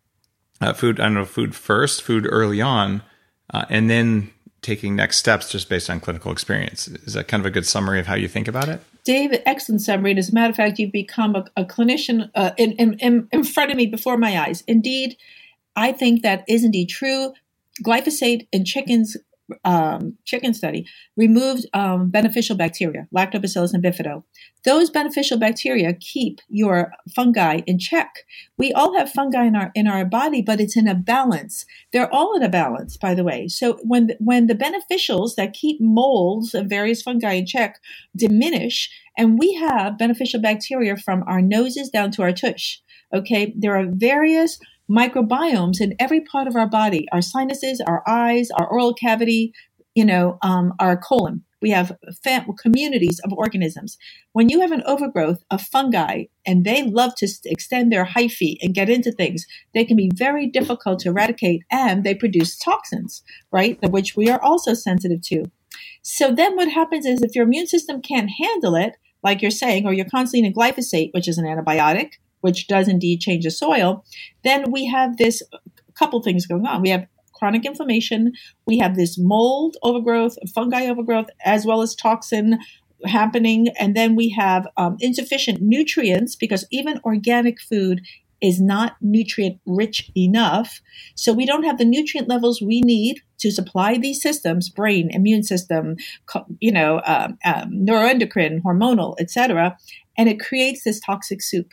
uh, food, I don't know, food first, food early on, uh, and then taking next steps just based on clinical experience. Is that kind of a good summary of how you think about it?
David, excellent summary. And as a matter of fact, you've become a, a clinician uh, in, in, in front of me before my eyes. Indeed, I think that is indeed true. Glyphosate in chickens, um, chicken study removed um, beneficial bacteria, Lactobacillus and bifido. Those beneficial bacteria keep your fungi in check. We all have fungi in our in our body, but it's in a balance. They're all in a balance, by the way. So when the, when the beneficials that keep molds of various fungi in check diminish, and we have beneficial bacteria from our noses down to our tush. Okay, there are various microbiomes in every part of our body, our sinuses, our eyes, our oral cavity, you know, um, our colon. We have fam- communities of organisms. When you have an overgrowth of fungi and they love to extend their hyphae and get into things, they can be very difficult to eradicate, and they produce toxins, right, which we are also sensitive to. So then what happens is if your immune system can't handle it, like you're saying, or you're constantly in glyphosate, which is an antibiotic, which does indeed change the soil, then we have this couple things going on. We have chronic inflammation. We have this mold overgrowth, fungi overgrowth, as well as toxin happening. And then we have um, insufficient nutrients, because even organic food is not nutrient rich enough. So we don't have the nutrient levels we need to supply these systems, brain, immune system, you know, um, um, neuroendocrine, hormonal, et cetera. And it creates this toxic soup.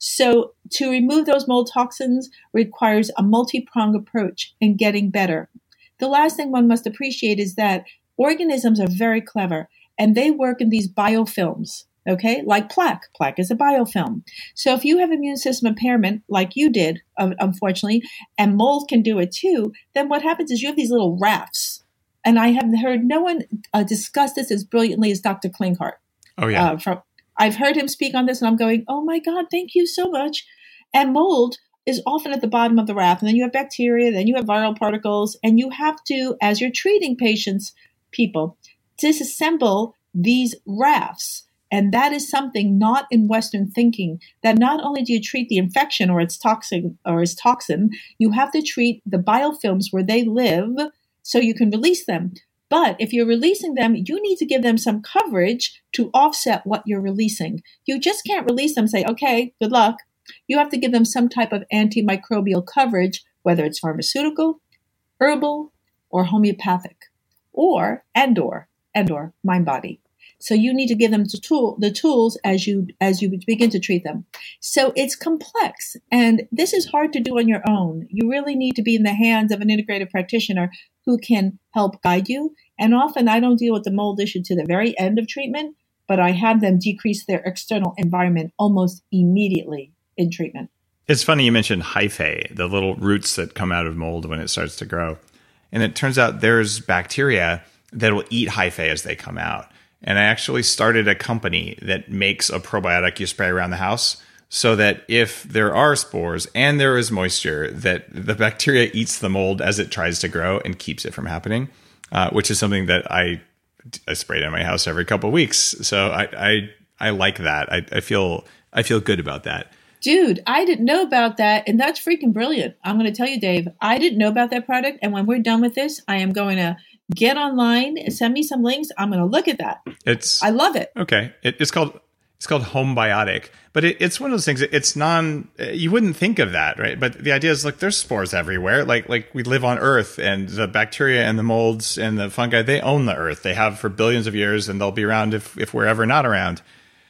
So to remove those mold toxins requires a multi-pronged approach in getting better. The last thing one must appreciate is that organisms are very clever, and they work in these biofilms, okay, like plaque. Plaque is a biofilm. So if you have immune system impairment, like you did, unfortunately, and mold can do it too, then what happens is you have these little rafts. And I have heard no one uh, discuss this as brilliantly as Doctor Klinghardt.
Oh, yeah.
Uh, from I've heard him speak on this, and I'm going, oh my God, thank you so much. And mold is often at the bottom of the raft. And then you have bacteria, then you have viral particles, and you have to, as you're treating patients, people, disassemble these rafts. And that is something not in Western thinking, that not only do you treat the infection or its toxin or its toxin, you have to treat the biofilms where they live so you can release them. But if you're releasing them, you need to give them some coverage to offset what you're releasing. You just can't release them and say, okay, good luck. You have to give them some type of antimicrobial coverage, whether it's pharmaceutical, herbal, or homeopathic, or and or, and or mind body. So you need to give them the tool, the tools as you as you begin to treat them. So it's complex, and this is hard to do on your own. You really need to be in the hands of an integrative practitioner who can help guide you. And often I don't deal with the mold issue to the very end of treatment, but I have them decrease their external environment almost immediately in treatment.
It's funny you mentioned hyphae, the little roots that come out of mold when it starts to grow. And it turns out there's bacteria that will eat hyphae as they come out. And I actually started a company that makes a probiotic you spray around the house so that if there are spores and there is moisture, that the bacteria eats the mold as it tries to grow and keeps it from happening, uh, which is something that I, I sprayed in my house every couple of weeks. So I, I, I like that. I, I feel, I feel good about that.
Dude, I didn't know about that. And that's freaking brilliant. I'm going to tell you, Dave, I didn't know about that product. And when we're done with this, I am going to get online, send me some links. I'm going to look at that.
It's
I love it.
Okay. It, it's called, it's called Homebiotic, but it, it's one of those things. It's non, you wouldn't think of that, right? But the idea is, like, there's spores everywhere. Like, like we live on Earth, and the bacteria and the molds and the fungi, they own the Earth. They have for billions of years, and they'll be around if, if we're ever not around.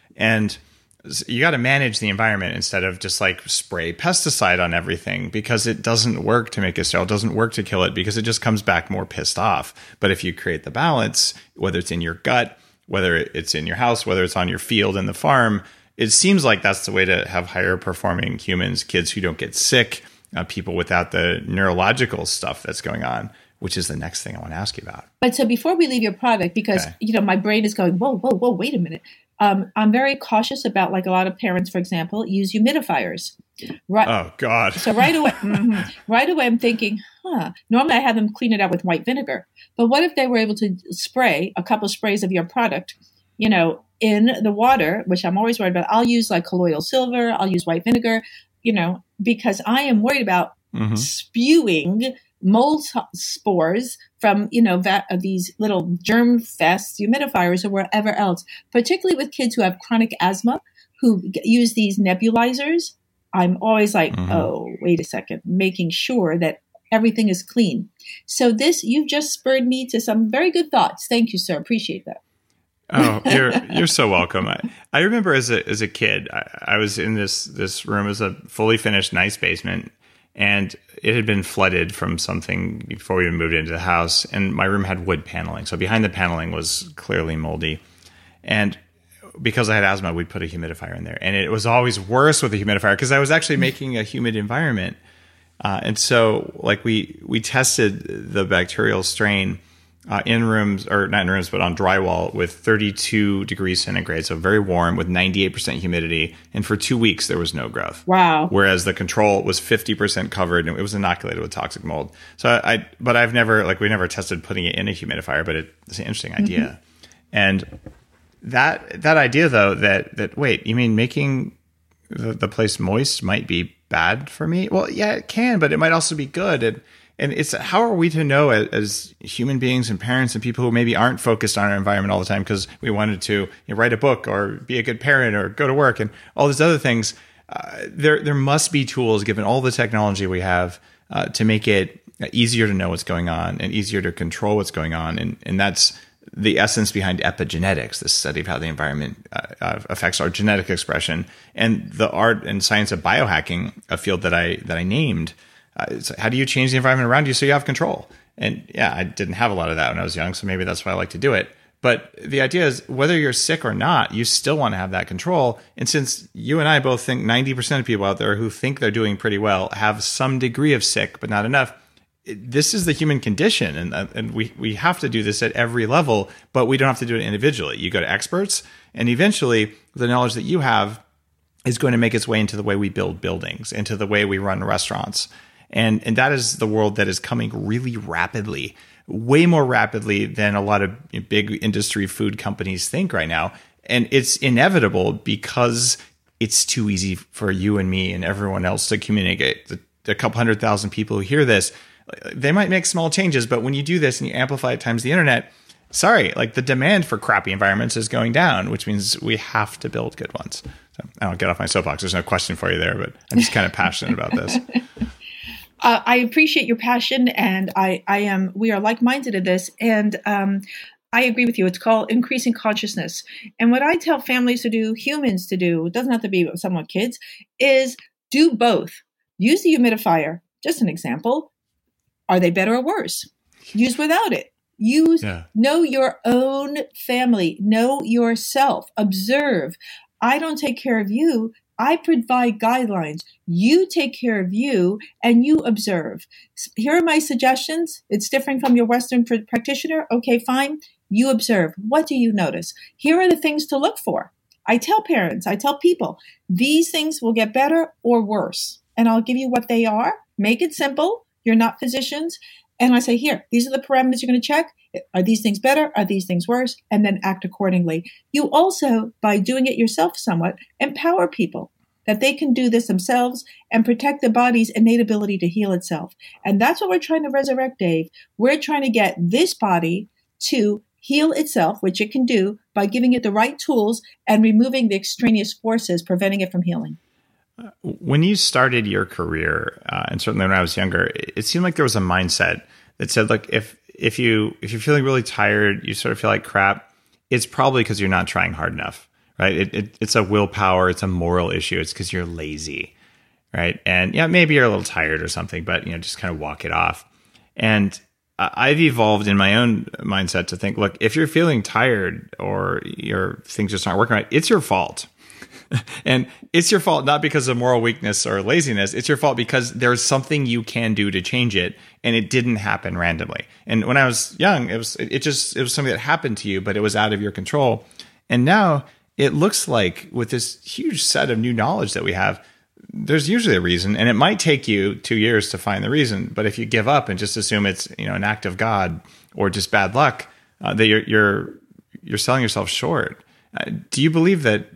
And you got to manage the environment instead of just like spray pesticide on everything, because it doesn't work to make it sterile. It doesn't work to kill it, because it just comes back more pissed off. But if you create the balance, whether it's in your gut, whether it's in your house, whether it's on your field in the farm, it seems like that's the way to have higher performing humans, kids who don't get sick, uh, people without the neurological stuff that's going on, which is the next thing I want to ask you about.
But so before we leave your product, because, okay. you know, my brain is going, whoa, whoa, whoa, wait a minute. Um, I'm very cautious about, like a lot of parents, for example, use humidifiers. Right.
Oh God.
So right away, mm-hmm, right away, I'm thinking, huh. Normally, I have them clean it out with white vinegar, but what if they were able to spray a couple of sprays of your product, you know, in the water, which I'm always worried about. I'll use like colloidal silver. I'll use white vinegar, you know, because I am worried about mm-hmm. spewing mold spores from, you know, that, uh, these little germ fest humidifiers or wherever else, particularly with kids who have chronic asthma, who g- use these nebulizers. I'm always like, mm-hmm. oh, wait a second, making sure that everything is clean. So this, you've just spurred me to some very good thoughts. Thank you, sir. Appreciate that.
Oh, you're you're so welcome. I, I remember as a as a kid, I, I was in this this room. It was a fully finished, nice basement, and it had been flooded from something before we even moved into the house. And my room had wood paneling, so behind the paneling was clearly moldy. And because I had asthma, we'd put a humidifier in there, and it was always worse with the humidifier because I was actually making a humid environment. Uh, and so, like we we tested the bacterial strain. Uh, in rooms, or not in rooms, but on drywall with thirty-two degrees centigrade, so very warm with ninety-eight percent humidity. And for two weeks, there was no growth.
Wow.
Whereas the control was fifty percent covered and it was inoculated with toxic mold. So I, but I've never, like we never tested putting it in a humidifier, but it, it's an interesting idea. Mm-hmm. And that, that idea though, that, that, wait, you mean making the, the place moist might be bad for me? Well, yeah, it can, but it might also be good. And, And it's how are we to know as, as human beings and parents and people who maybe aren't focused on our environment all the time because we wanted to you know, write a book or be a good parent or go to work and all these other things. Uh, there, there must be tools given all the technology we have uh, to make it easier to know what's going on and easier to control what's going on. And, and that's the essence behind epigenetics, the study of how the environment uh, affects our genetic expression, and the art and science of biohacking, a field that I that I named. Uh, how do you change the environment around you so you have control? And yeah, I didn't have a lot of that when I was young, so maybe that's why I like to do it. But the idea is whether you're sick or not, you still want to have that control. And since you and I both think ninety percent of people out there who think they're doing pretty well have some degree of sick, but not enough, this is the human condition. And, and we, we have to do this at every level, but we don't have to do it individually. You go to experts, and eventually the knowledge that you have is going to make its way into the way we build buildings, into the way we run restaurants. And and that is the world that is coming really rapidly, way more rapidly than a lot of big industry food companies think right now. And it's inevitable because it's too easy for you and me and everyone else to communicate. The, the couple hundred thousand people who hear this, they might make small changes, but when you do this and you amplify it times the internet, sorry, like the demand for crappy environments is going down, which means we have to build good ones. So I don't get off my soapbox. There's no question for you there, but I'm just kind of passionate about this.
Uh, I appreciate your passion, and I, I am. We are like-minded in this, and um, I agree with you. It's called increasing consciousness. And what I tell families to do, humans to do, it doesn't have to be somewhat kids, is do both. Use the humidifier. Just an example. Are they better or worse? Use without it. Use. Yeah. Know your own family. Know yourself. Observe. I don't take care of you. I provide guidelines. You take care of you and you observe. Here are my suggestions. It's different from your Western pr- practitioner. Okay, fine. You observe. What do you notice? Here are the things to look for. I tell parents, I tell people, these things will get better or worse. And I'll give you what they are. Make it simple. You're not physicians. And I say, here, these are the parameters you're going to check. Are these things better? Are these things worse? And then act accordingly. You also, by doing it yourself somewhat, empower people that they can do this themselves and protect the body's innate ability to heal itself. And that's what we're trying to resurrect, Dave. We're trying to get this body to heal itself, which it can do by giving it the right tools and removing the extraneous forces preventing it from healing.
When you started your career, uh, and certainly when I was younger, it seemed like there was a mindset that said, look, if if you if you're feeling really tired, you sort of feel like crap, it's probably because you're not trying hard enough, right? It, it, it's a willpower, it's a moral issue. It's because you're lazy, right? And yeah, maybe you're a little tired or something, but you know, just kind of walk it off. And I've evolved in my own mindset to think, look, if you're feeling tired or your things just aren't working right, it's your fault. And it's your fault not because of moral weakness or laziness. It's your fault because there's something you can do to change it, and it didn't happen randomly. And when I was young, it was it just it was something that happened to you, but it was out of your control. And now it looks like with this huge set of new knowledge that we have, there's usually a reason, and it might take you two years to find the reason. But if you give up and just assume it's, you know, an act of God or just bad luck, uh, that you're you're you're selling yourself short. Uh, do you believe that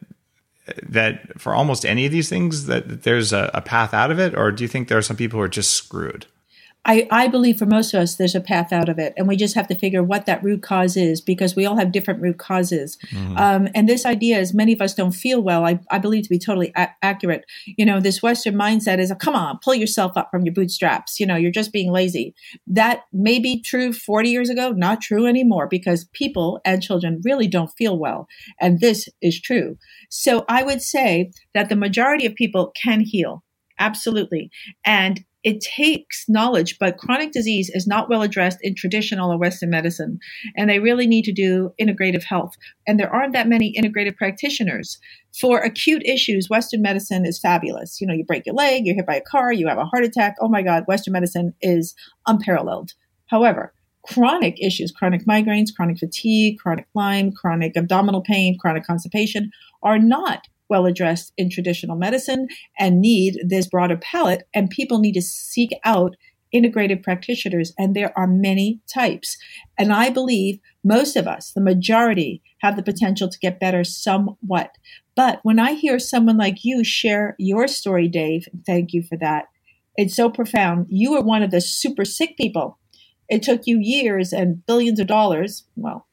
that for almost any of these things that, that there's a, a path out of it, or do you think there are some people who are just screwed?
I, I believe for most of us, there's a path out of it. And we just have to figure what that root cause is, because we all have different root causes. Mm-hmm. Um, and this idea is many of us don't feel well, I, I believe to be totally a- accurate. You know, this Western mindset is, come on, pull yourself up from your bootstraps. You know, you're just being lazy. That may be true forty years ago, not true anymore, because people and children really don't feel well. And this is true. So I would say that the majority of people can heal. Absolutely. And it takes knowledge, but chronic disease is not well addressed in traditional or Western medicine. And they really need to do integrative health. And there aren't that many integrative practitioners. For acute issues, Western medicine is fabulous. You know, you break your leg, you're hit by a car, you have a heart attack. Oh my God, Western medicine is unparalleled. However, chronic issues, chronic migraines, chronic fatigue, chronic Lyme, chronic abdominal pain, chronic constipation are not well addressed in traditional medicine and need this broader palette, and people need to seek out integrative practitioners, and there are many types. And I believe most of us, the majority, have the potential to get better somewhat. But when I hear someone like you share your story, Dave, thank you for that. It's so profound. You were one of the super sick people. It took you years and billions of dollars, well,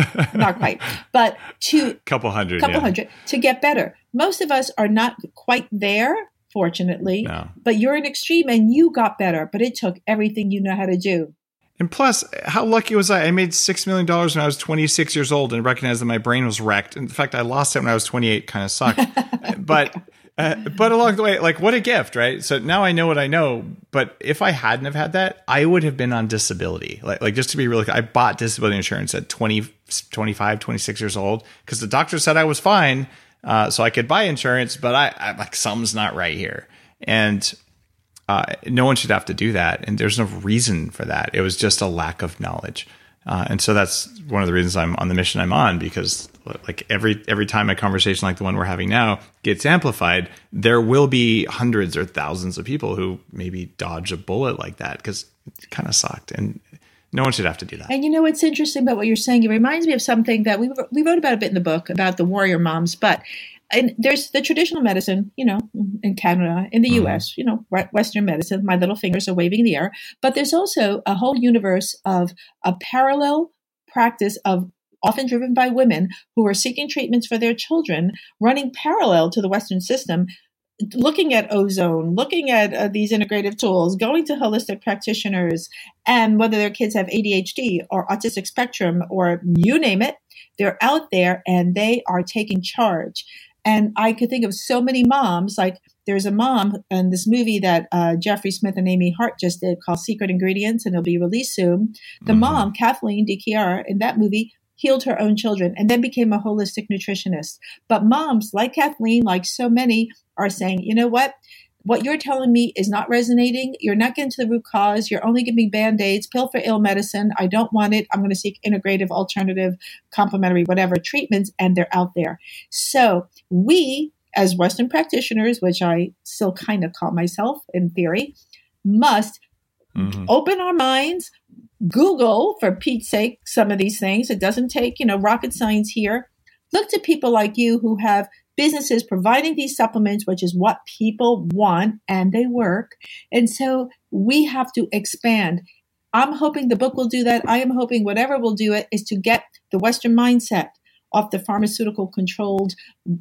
not quite, but to
couple hundred,
couple
yeah.
hundred to get better. Most of us are not quite there, fortunately,
no.
But you're an extreme and you got better, but it took everything you know how to do.
And plus, how lucky was I? I made six million dollars when I was twenty-six years old and recognized that my brain was wrecked. In fact, I lost it when I was twenty-eight, kind of sucked. but uh, but along the way, like, what a gift, right? So now I know what I know. But if I hadn't have had that, I would have been on disability. Like, like just to be really clear, I bought disability insurance at twenty, twenty-five, twenty-six years old because the doctor said I was fine. Uh, so I could buy insurance, but I, I like something's not right here. And uh, no one should have to do that. And there's no reason for that. It was just a lack of knowledge. Uh, and so that's one of the reasons I'm on the mission I'm on, because like every every time a conversation like the one we're having now gets amplified, there will be hundreds or thousands of people who maybe dodge a bullet like that because it kind of sucked. And no one should have to do that.
And you know what's interesting about what you're saying? It reminds me of something that we we wrote about a bit in the book about the warrior moms. But and there's the traditional medicine, you know, in Canada, in the mm-hmm. U S, you know, Western medicine. My little fingers are waving in the air. But there's also a whole universe of a parallel practice of often driven by women who are seeking treatments for their children, running parallel to the Western system, looking at ozone, looking at uh, these integrative tools, going to holistic practitioners, and whether their kids have A D H D or autistic spectrum or you name it, they're out there and they are taking charge. And I could think of so many moms, like there's a mom in this movie that uh, Jeffrey Smith and Amy Hart just did called Secret Ingredients, and it'll be released soon. The mm-hmm. mom, Kathleen DiChiara, in that movie, healed her own children and then became a holistic nutritionist. But moms like Kathleen, like so many, are saying, you know what? What you're telling me is not resonating. You're not getting to the root cause. You're only giving me Band-Aids, pill for ill medicine. I don't want it. I'm going to seek integrative, alternative, complementary, whatever treatments, and they're out there. So we, as Western practitioners, which I still kind of call myself in theory, must mm-hmm. open our minds, Google, for Pete's sake, some of these things. It doesn't take, you know, rocket science here. Look to people like you who have businesses providing these supplements, which is what people want, and they work. And so we have to expand. I'm hoping the book will do that. I am hoping whatever will do it is to get the Western mindset off the pharmaceutical controlled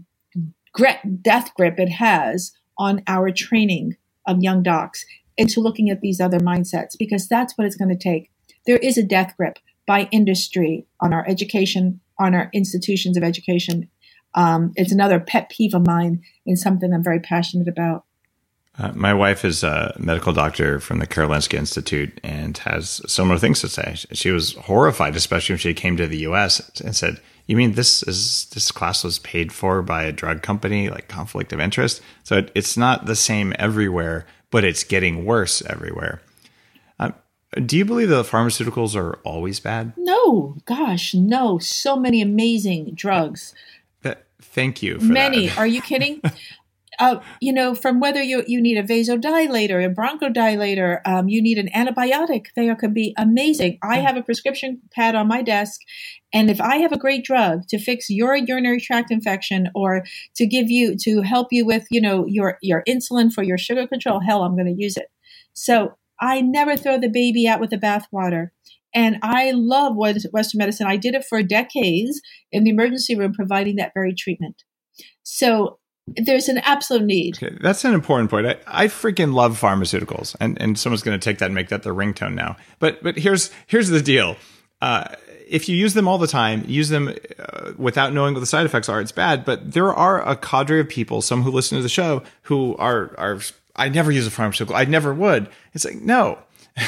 death grip it has on our training of young docs into looking at these other mindsets, because that's what it's going to take. There is a death grip by industry on our education, on our institutions of education. Um, it's another pet peeve of mine and something I'm very passionate about.
Uh, my wife is a medical doctor from the Karolinska Institute and has similar things to say. She was horrified, especially when she came to the U S and said, "You mean this is this class was paid for by a drug company, like conflict of interest?" So it, it's not the same everywhere, but it's getting worse everywhere. Um, do you believe that pharmaceuticals are always bad?
No, gosh, no. So many amazing drugs.
That, thank you for
Many.
that.
Are you kidding? Uh, you know, from whether you, you need a vasodilator, a bronchodilator, um, you need an antibiotic, they can be amazing. I have a prescription pad on my desk, and if I have a great drug to fix your urinary tract infection or to give you, to help you with, you know, your, your insulin for your sugar control, hell, I'm going to use it. So I never throw the baby out with the bathwater. And I love Western medicine. I did it for decades in the emergency room, providing that very treatment. So there's an absolute need.
Okay, that's an important point. I, I freaking love pharmaceuticals, and, and someone's going to take that and make that their ringtone now. But but here's here's the deal. Uh, if you use them all the time, use them uh, without knowing what the side effects are, it's bad. But there are a cadre of people, some who listen to the show, who are are I never use a pharmaceutical. I never would. It's like, no.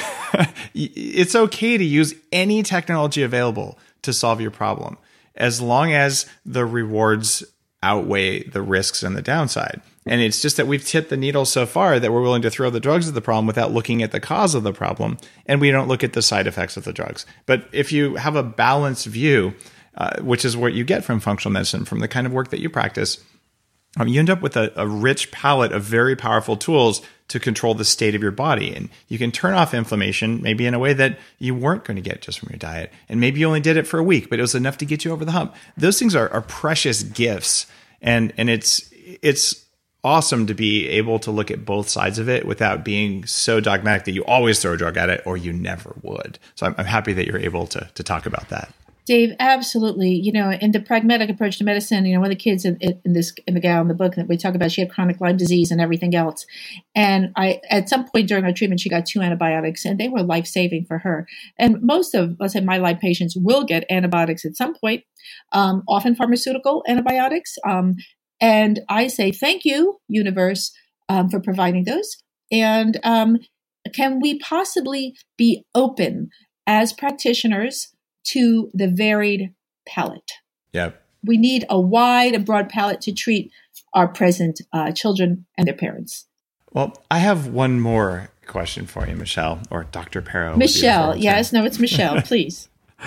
It's okay to use any technology available to solve your problem, as long as the rewards outweigh the risks and the downside. And it's just that we've tipped the needle so far that we're willing to throw the drugs at the problem without looking at the cause of the problem, and we don't look at the side effects of the drugs. But if you have a balanced view, uh, which is what you get from functional medicine, from the kind of work that you practice, um, you end up with a, a rich palette of very powerful tools to control the state of your body. And you can turn off inflammation maybe in a way that you weren't going to get just from your diet. And maybe you only did it for a week, but it was enough to get you over the hump. Those things are, are precious gifts. And, and it's, it's awesome to be able to look at both sides of it without being so dogmatic that you always throw a drug at it or you never would. So I'm, I'm happy that you're able to, to talk about that.
Dave, absolutely. You know, in the pragmatic approach to medicine, you know, one of the kids in, in this, in the gal in the book that we talk about, she had chronic Lyme disease and everything else. And I, at some point during our treatment, she got two antibiotics, and they were life-saving for her. And most of, let's say, my Lyme patients will get antibiotics at some point, um, often pharmaceutical antibiotics. Um, and I say, thank you, universe, um, for providing those. And um, can we possibly be open as practitioners to the varied palette?
Yeah.
We need a wide and broad palette to treat our present uh, children and their parents.
Well, I have one more question for you, Michelle, or Doctor Pero.
Michelle, yes. No, it's Michelle, please.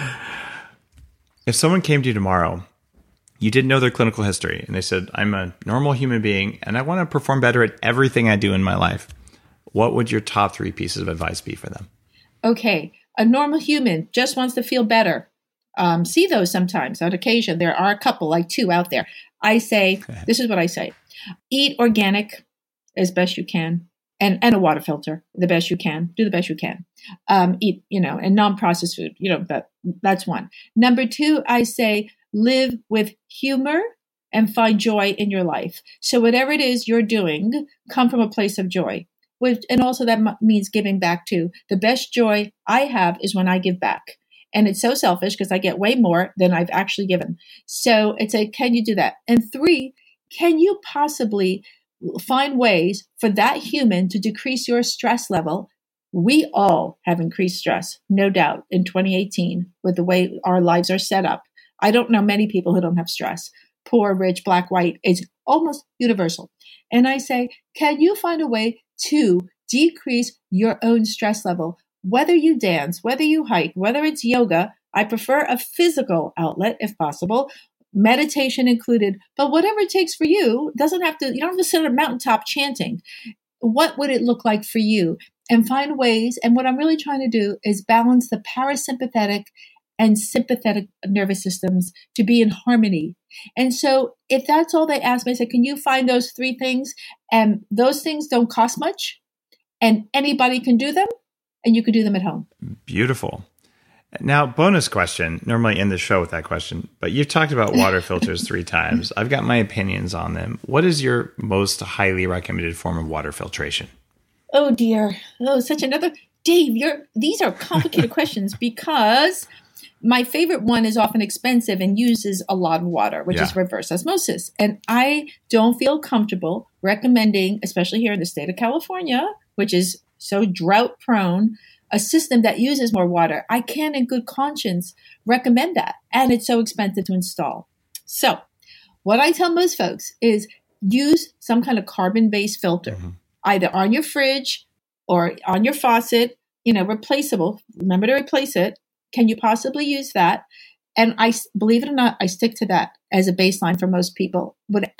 If someone came to you tomorrow, you didn't know their clinical history, and they said, I'm a normal human being, and I want to perform better at everything I do in my life, what would your top three pieces of advice be for them?
Okay. A normal human just wants to feel better. Um, see those sometimes on occasion. There are a couple, like two out there. I say, this is what I say. Eat organic as best you can, and, and a water filter the best you can. Do the best you can. Um, eat, you know, and non-processed food. You know, that, that's one. Number two, I say, live with humor and find joy in your life. So whatever it is you're doing, come from a place of joy. Which, and also that m- means giving back too. The best joy I have is when I give back. And it's so selfish because I get way more than I've actually given. So it's a, can you do that? And three, can you possibly find ways for that human to decrease your stress level? We all have increased stress, no doubt, in twenty eighteen with the way our lives are set up. I don't know many people who don't have stress. Poor, rich, black, white, it's almost universal. And I say, can you find a way to decrease your own stress level? Whether you dance, whether you hike, whether it's yoga, I prefer a physical outlet if possible, meditation included, but whatever it takes for you, doesn't have to, you don't have to sit on a mountaintop chanting. What would it look like for you? And find ways. And what I'm really trying to do is balance the parasympathetic and sympathetic nervous systems to be in harmony. And so if that's all they ask me, I say, can you find those three things? And those things don't cost much, and anybody can do them, and you can do them at home.
Beautiful. Now, bonus question, normally end the show with that question, but you've talked about water filters three times. I've got my opinions on them. What is your most highly recommended form of water filtration?
Oh dear. Oh, such another, Dave, you're, these are complicated questions because my favorite one is often expensive and uses a lot of water, which
yeah.
is reverse osmosis. And I don't feel comfortable recommending, especially here in the state of California, which is so drought prone, a system that uses more water. I can in good conscience recommend that. And it's so expensive to install. So what I tell most folks is use some kind of carbon-based filter, mm-hmm. either on your fridge or on your faucet, you know, replaceable. Remember to replace it. Can you possibly use that? And I, believe it or not, I stick to that as a baseline for most people without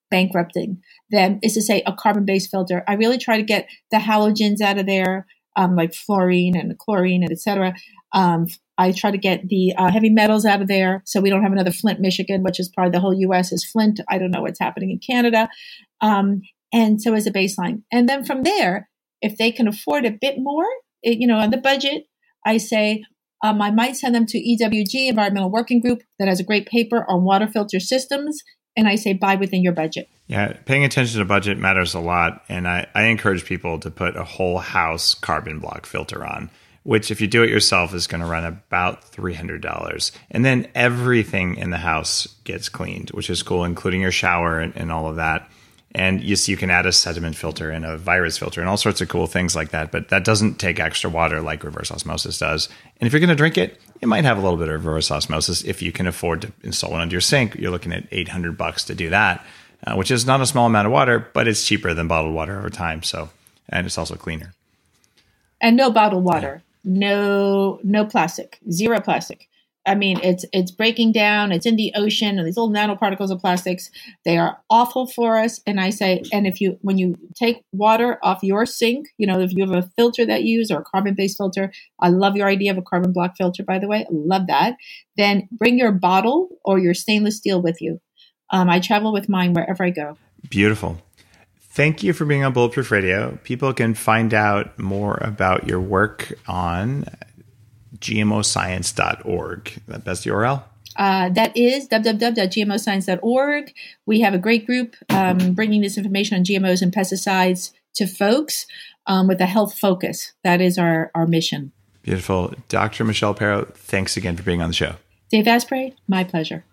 bankrupting them is to say a carbon-based filter. I really try to get the halogens out of there, um, like fluorine and chlorine and et cetera. Um, I try to get the uh, heavy metals out of there so we don't have another Flint, Michigan, which is probably the whole U S is Flint. I don't know what's happening in Canada. Um, and so as a baseline. And then from there, if they can afford a bit more, it, you know, on the budget, I say um, I might send them to E W G, Environmental Working Group, that has a great paper on water filter systems. And I say buy within your budget.
Yeah, paying attention to budget matters a lot. And I, I encourage people to put a whole house carbon block filter on, which if you do it yourself is going to run about three hundred dollars. And then everything in the house gets cleaned, which is cool, including your shower and, and all of that. And yes, you can add a sediment filter and a virus filter and all sorts of cool things like that. But that doesn't take extra water like reverse osmosis does. And if you're going to drink it, it might have a little bit of reverse osmosis. If you can afford to install one under your sink, you're looking at eight hundred bucks to do that, uh, which is not a small amount of water, but it's cheaper than bottled water over time. So, and it's also cleaner.
And no bottled water, no no plastic, zero plastic. I mean, it's it's breaking down. It's in the ocean, and these little nanoparticles of plastics. They are awful for us. And I say, and if you when you take water off your sink, you know, if you have a filter that you use or a carbon-based filter, I love your idea of a carbon block filter, by the way. I love that. Then bring your bottle or your stainless steel with you. Um, I travel with mine wherever I go.
Beautiful. Thank you for being on Bulletproof Radio. People can find out more about your work on G M O science dot org. That best U R L?
Uh, that is w w w dot g m o science dot org. We have a great group um, bringing this information on G M Os and pesticides to folks um, with a health focus. That is our, our mission.
Beautiful. Doctor Michelle Perro, thanks again for being on the show.
Dave Asprey, my pleasure.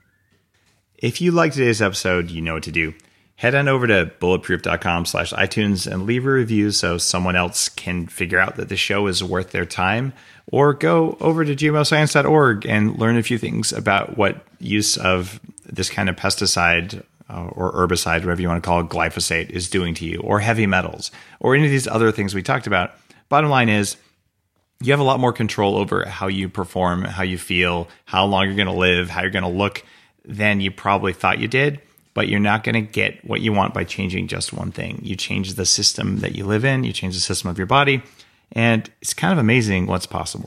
If you liked today's episode, you know what to do. Head on over to bulletproof.com slash iTunes and leave a review so someone else can figure out that the show is worth their time. Or go over to G M O science dot org and learn a few things about what use of this kind of pesticide uh, or herbicide, whatever you want to call it, glyphosate, is doing to you, or heavy metals, or any of these other things we talked about. Bottom line is, you have a lot more control over how you perform, how you feel, how long you're going to live, how you're going to look than you probably thought you did. But you're not going to get what you want by changing just one thing. You change the system that you live in, you change the system of your body, and it's kind of amazing what's possible.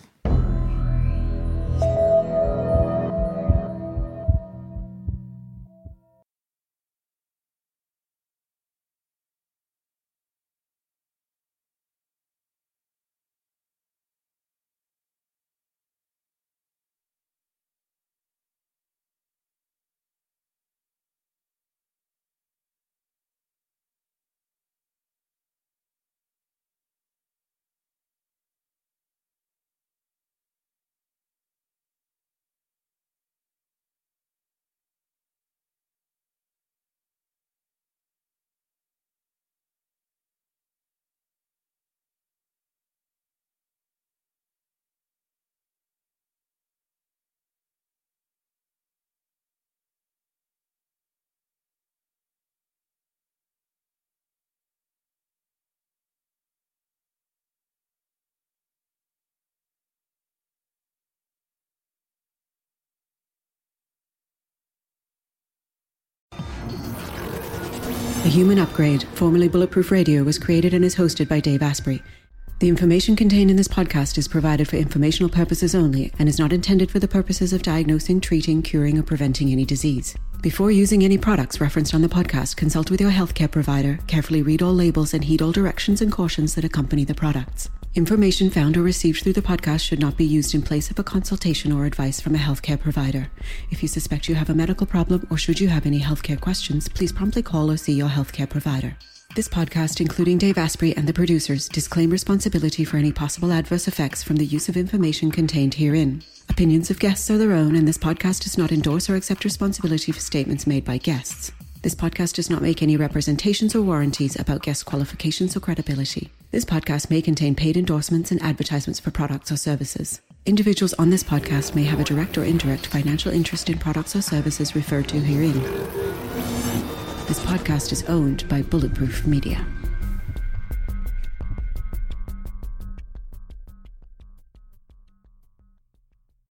The Human Upgrade, formerly Bulletproof Radio, was created and is hosted by Dave Asprey. The information contained in this podcast is provided for informational purposes only and is not intended for the purposes of diagnosing, treating, curing, or preventing any disease. Before using any products referenced on the podcast, consult with your healthcare provider, carefully read all labels, and heed all directions and cautions that accompany the products. Information found or received through the podcast should not be used in place of a consultation or advice from a healthcare provider. If you suspect you have a medical problem or should you have any healthcare questions, please promptly call or see your healthcare provider. This podcast, including Dave Asprey and the producers, disclaim responsibility for any possible adverse effects from the use of information contained herein. Opinions of guests are their own, and this podcast does not endorse or accept responsibility for statements made by guests. This podcast does not make any representations or warranties about guest qualifications or credibility. This podcast may contain paid endorsements and advertisements for products or services. Individuals on this podcast may have a direct or indirect financial interest in products or services referred to herein. This podcast is owned by Bulletproof Media.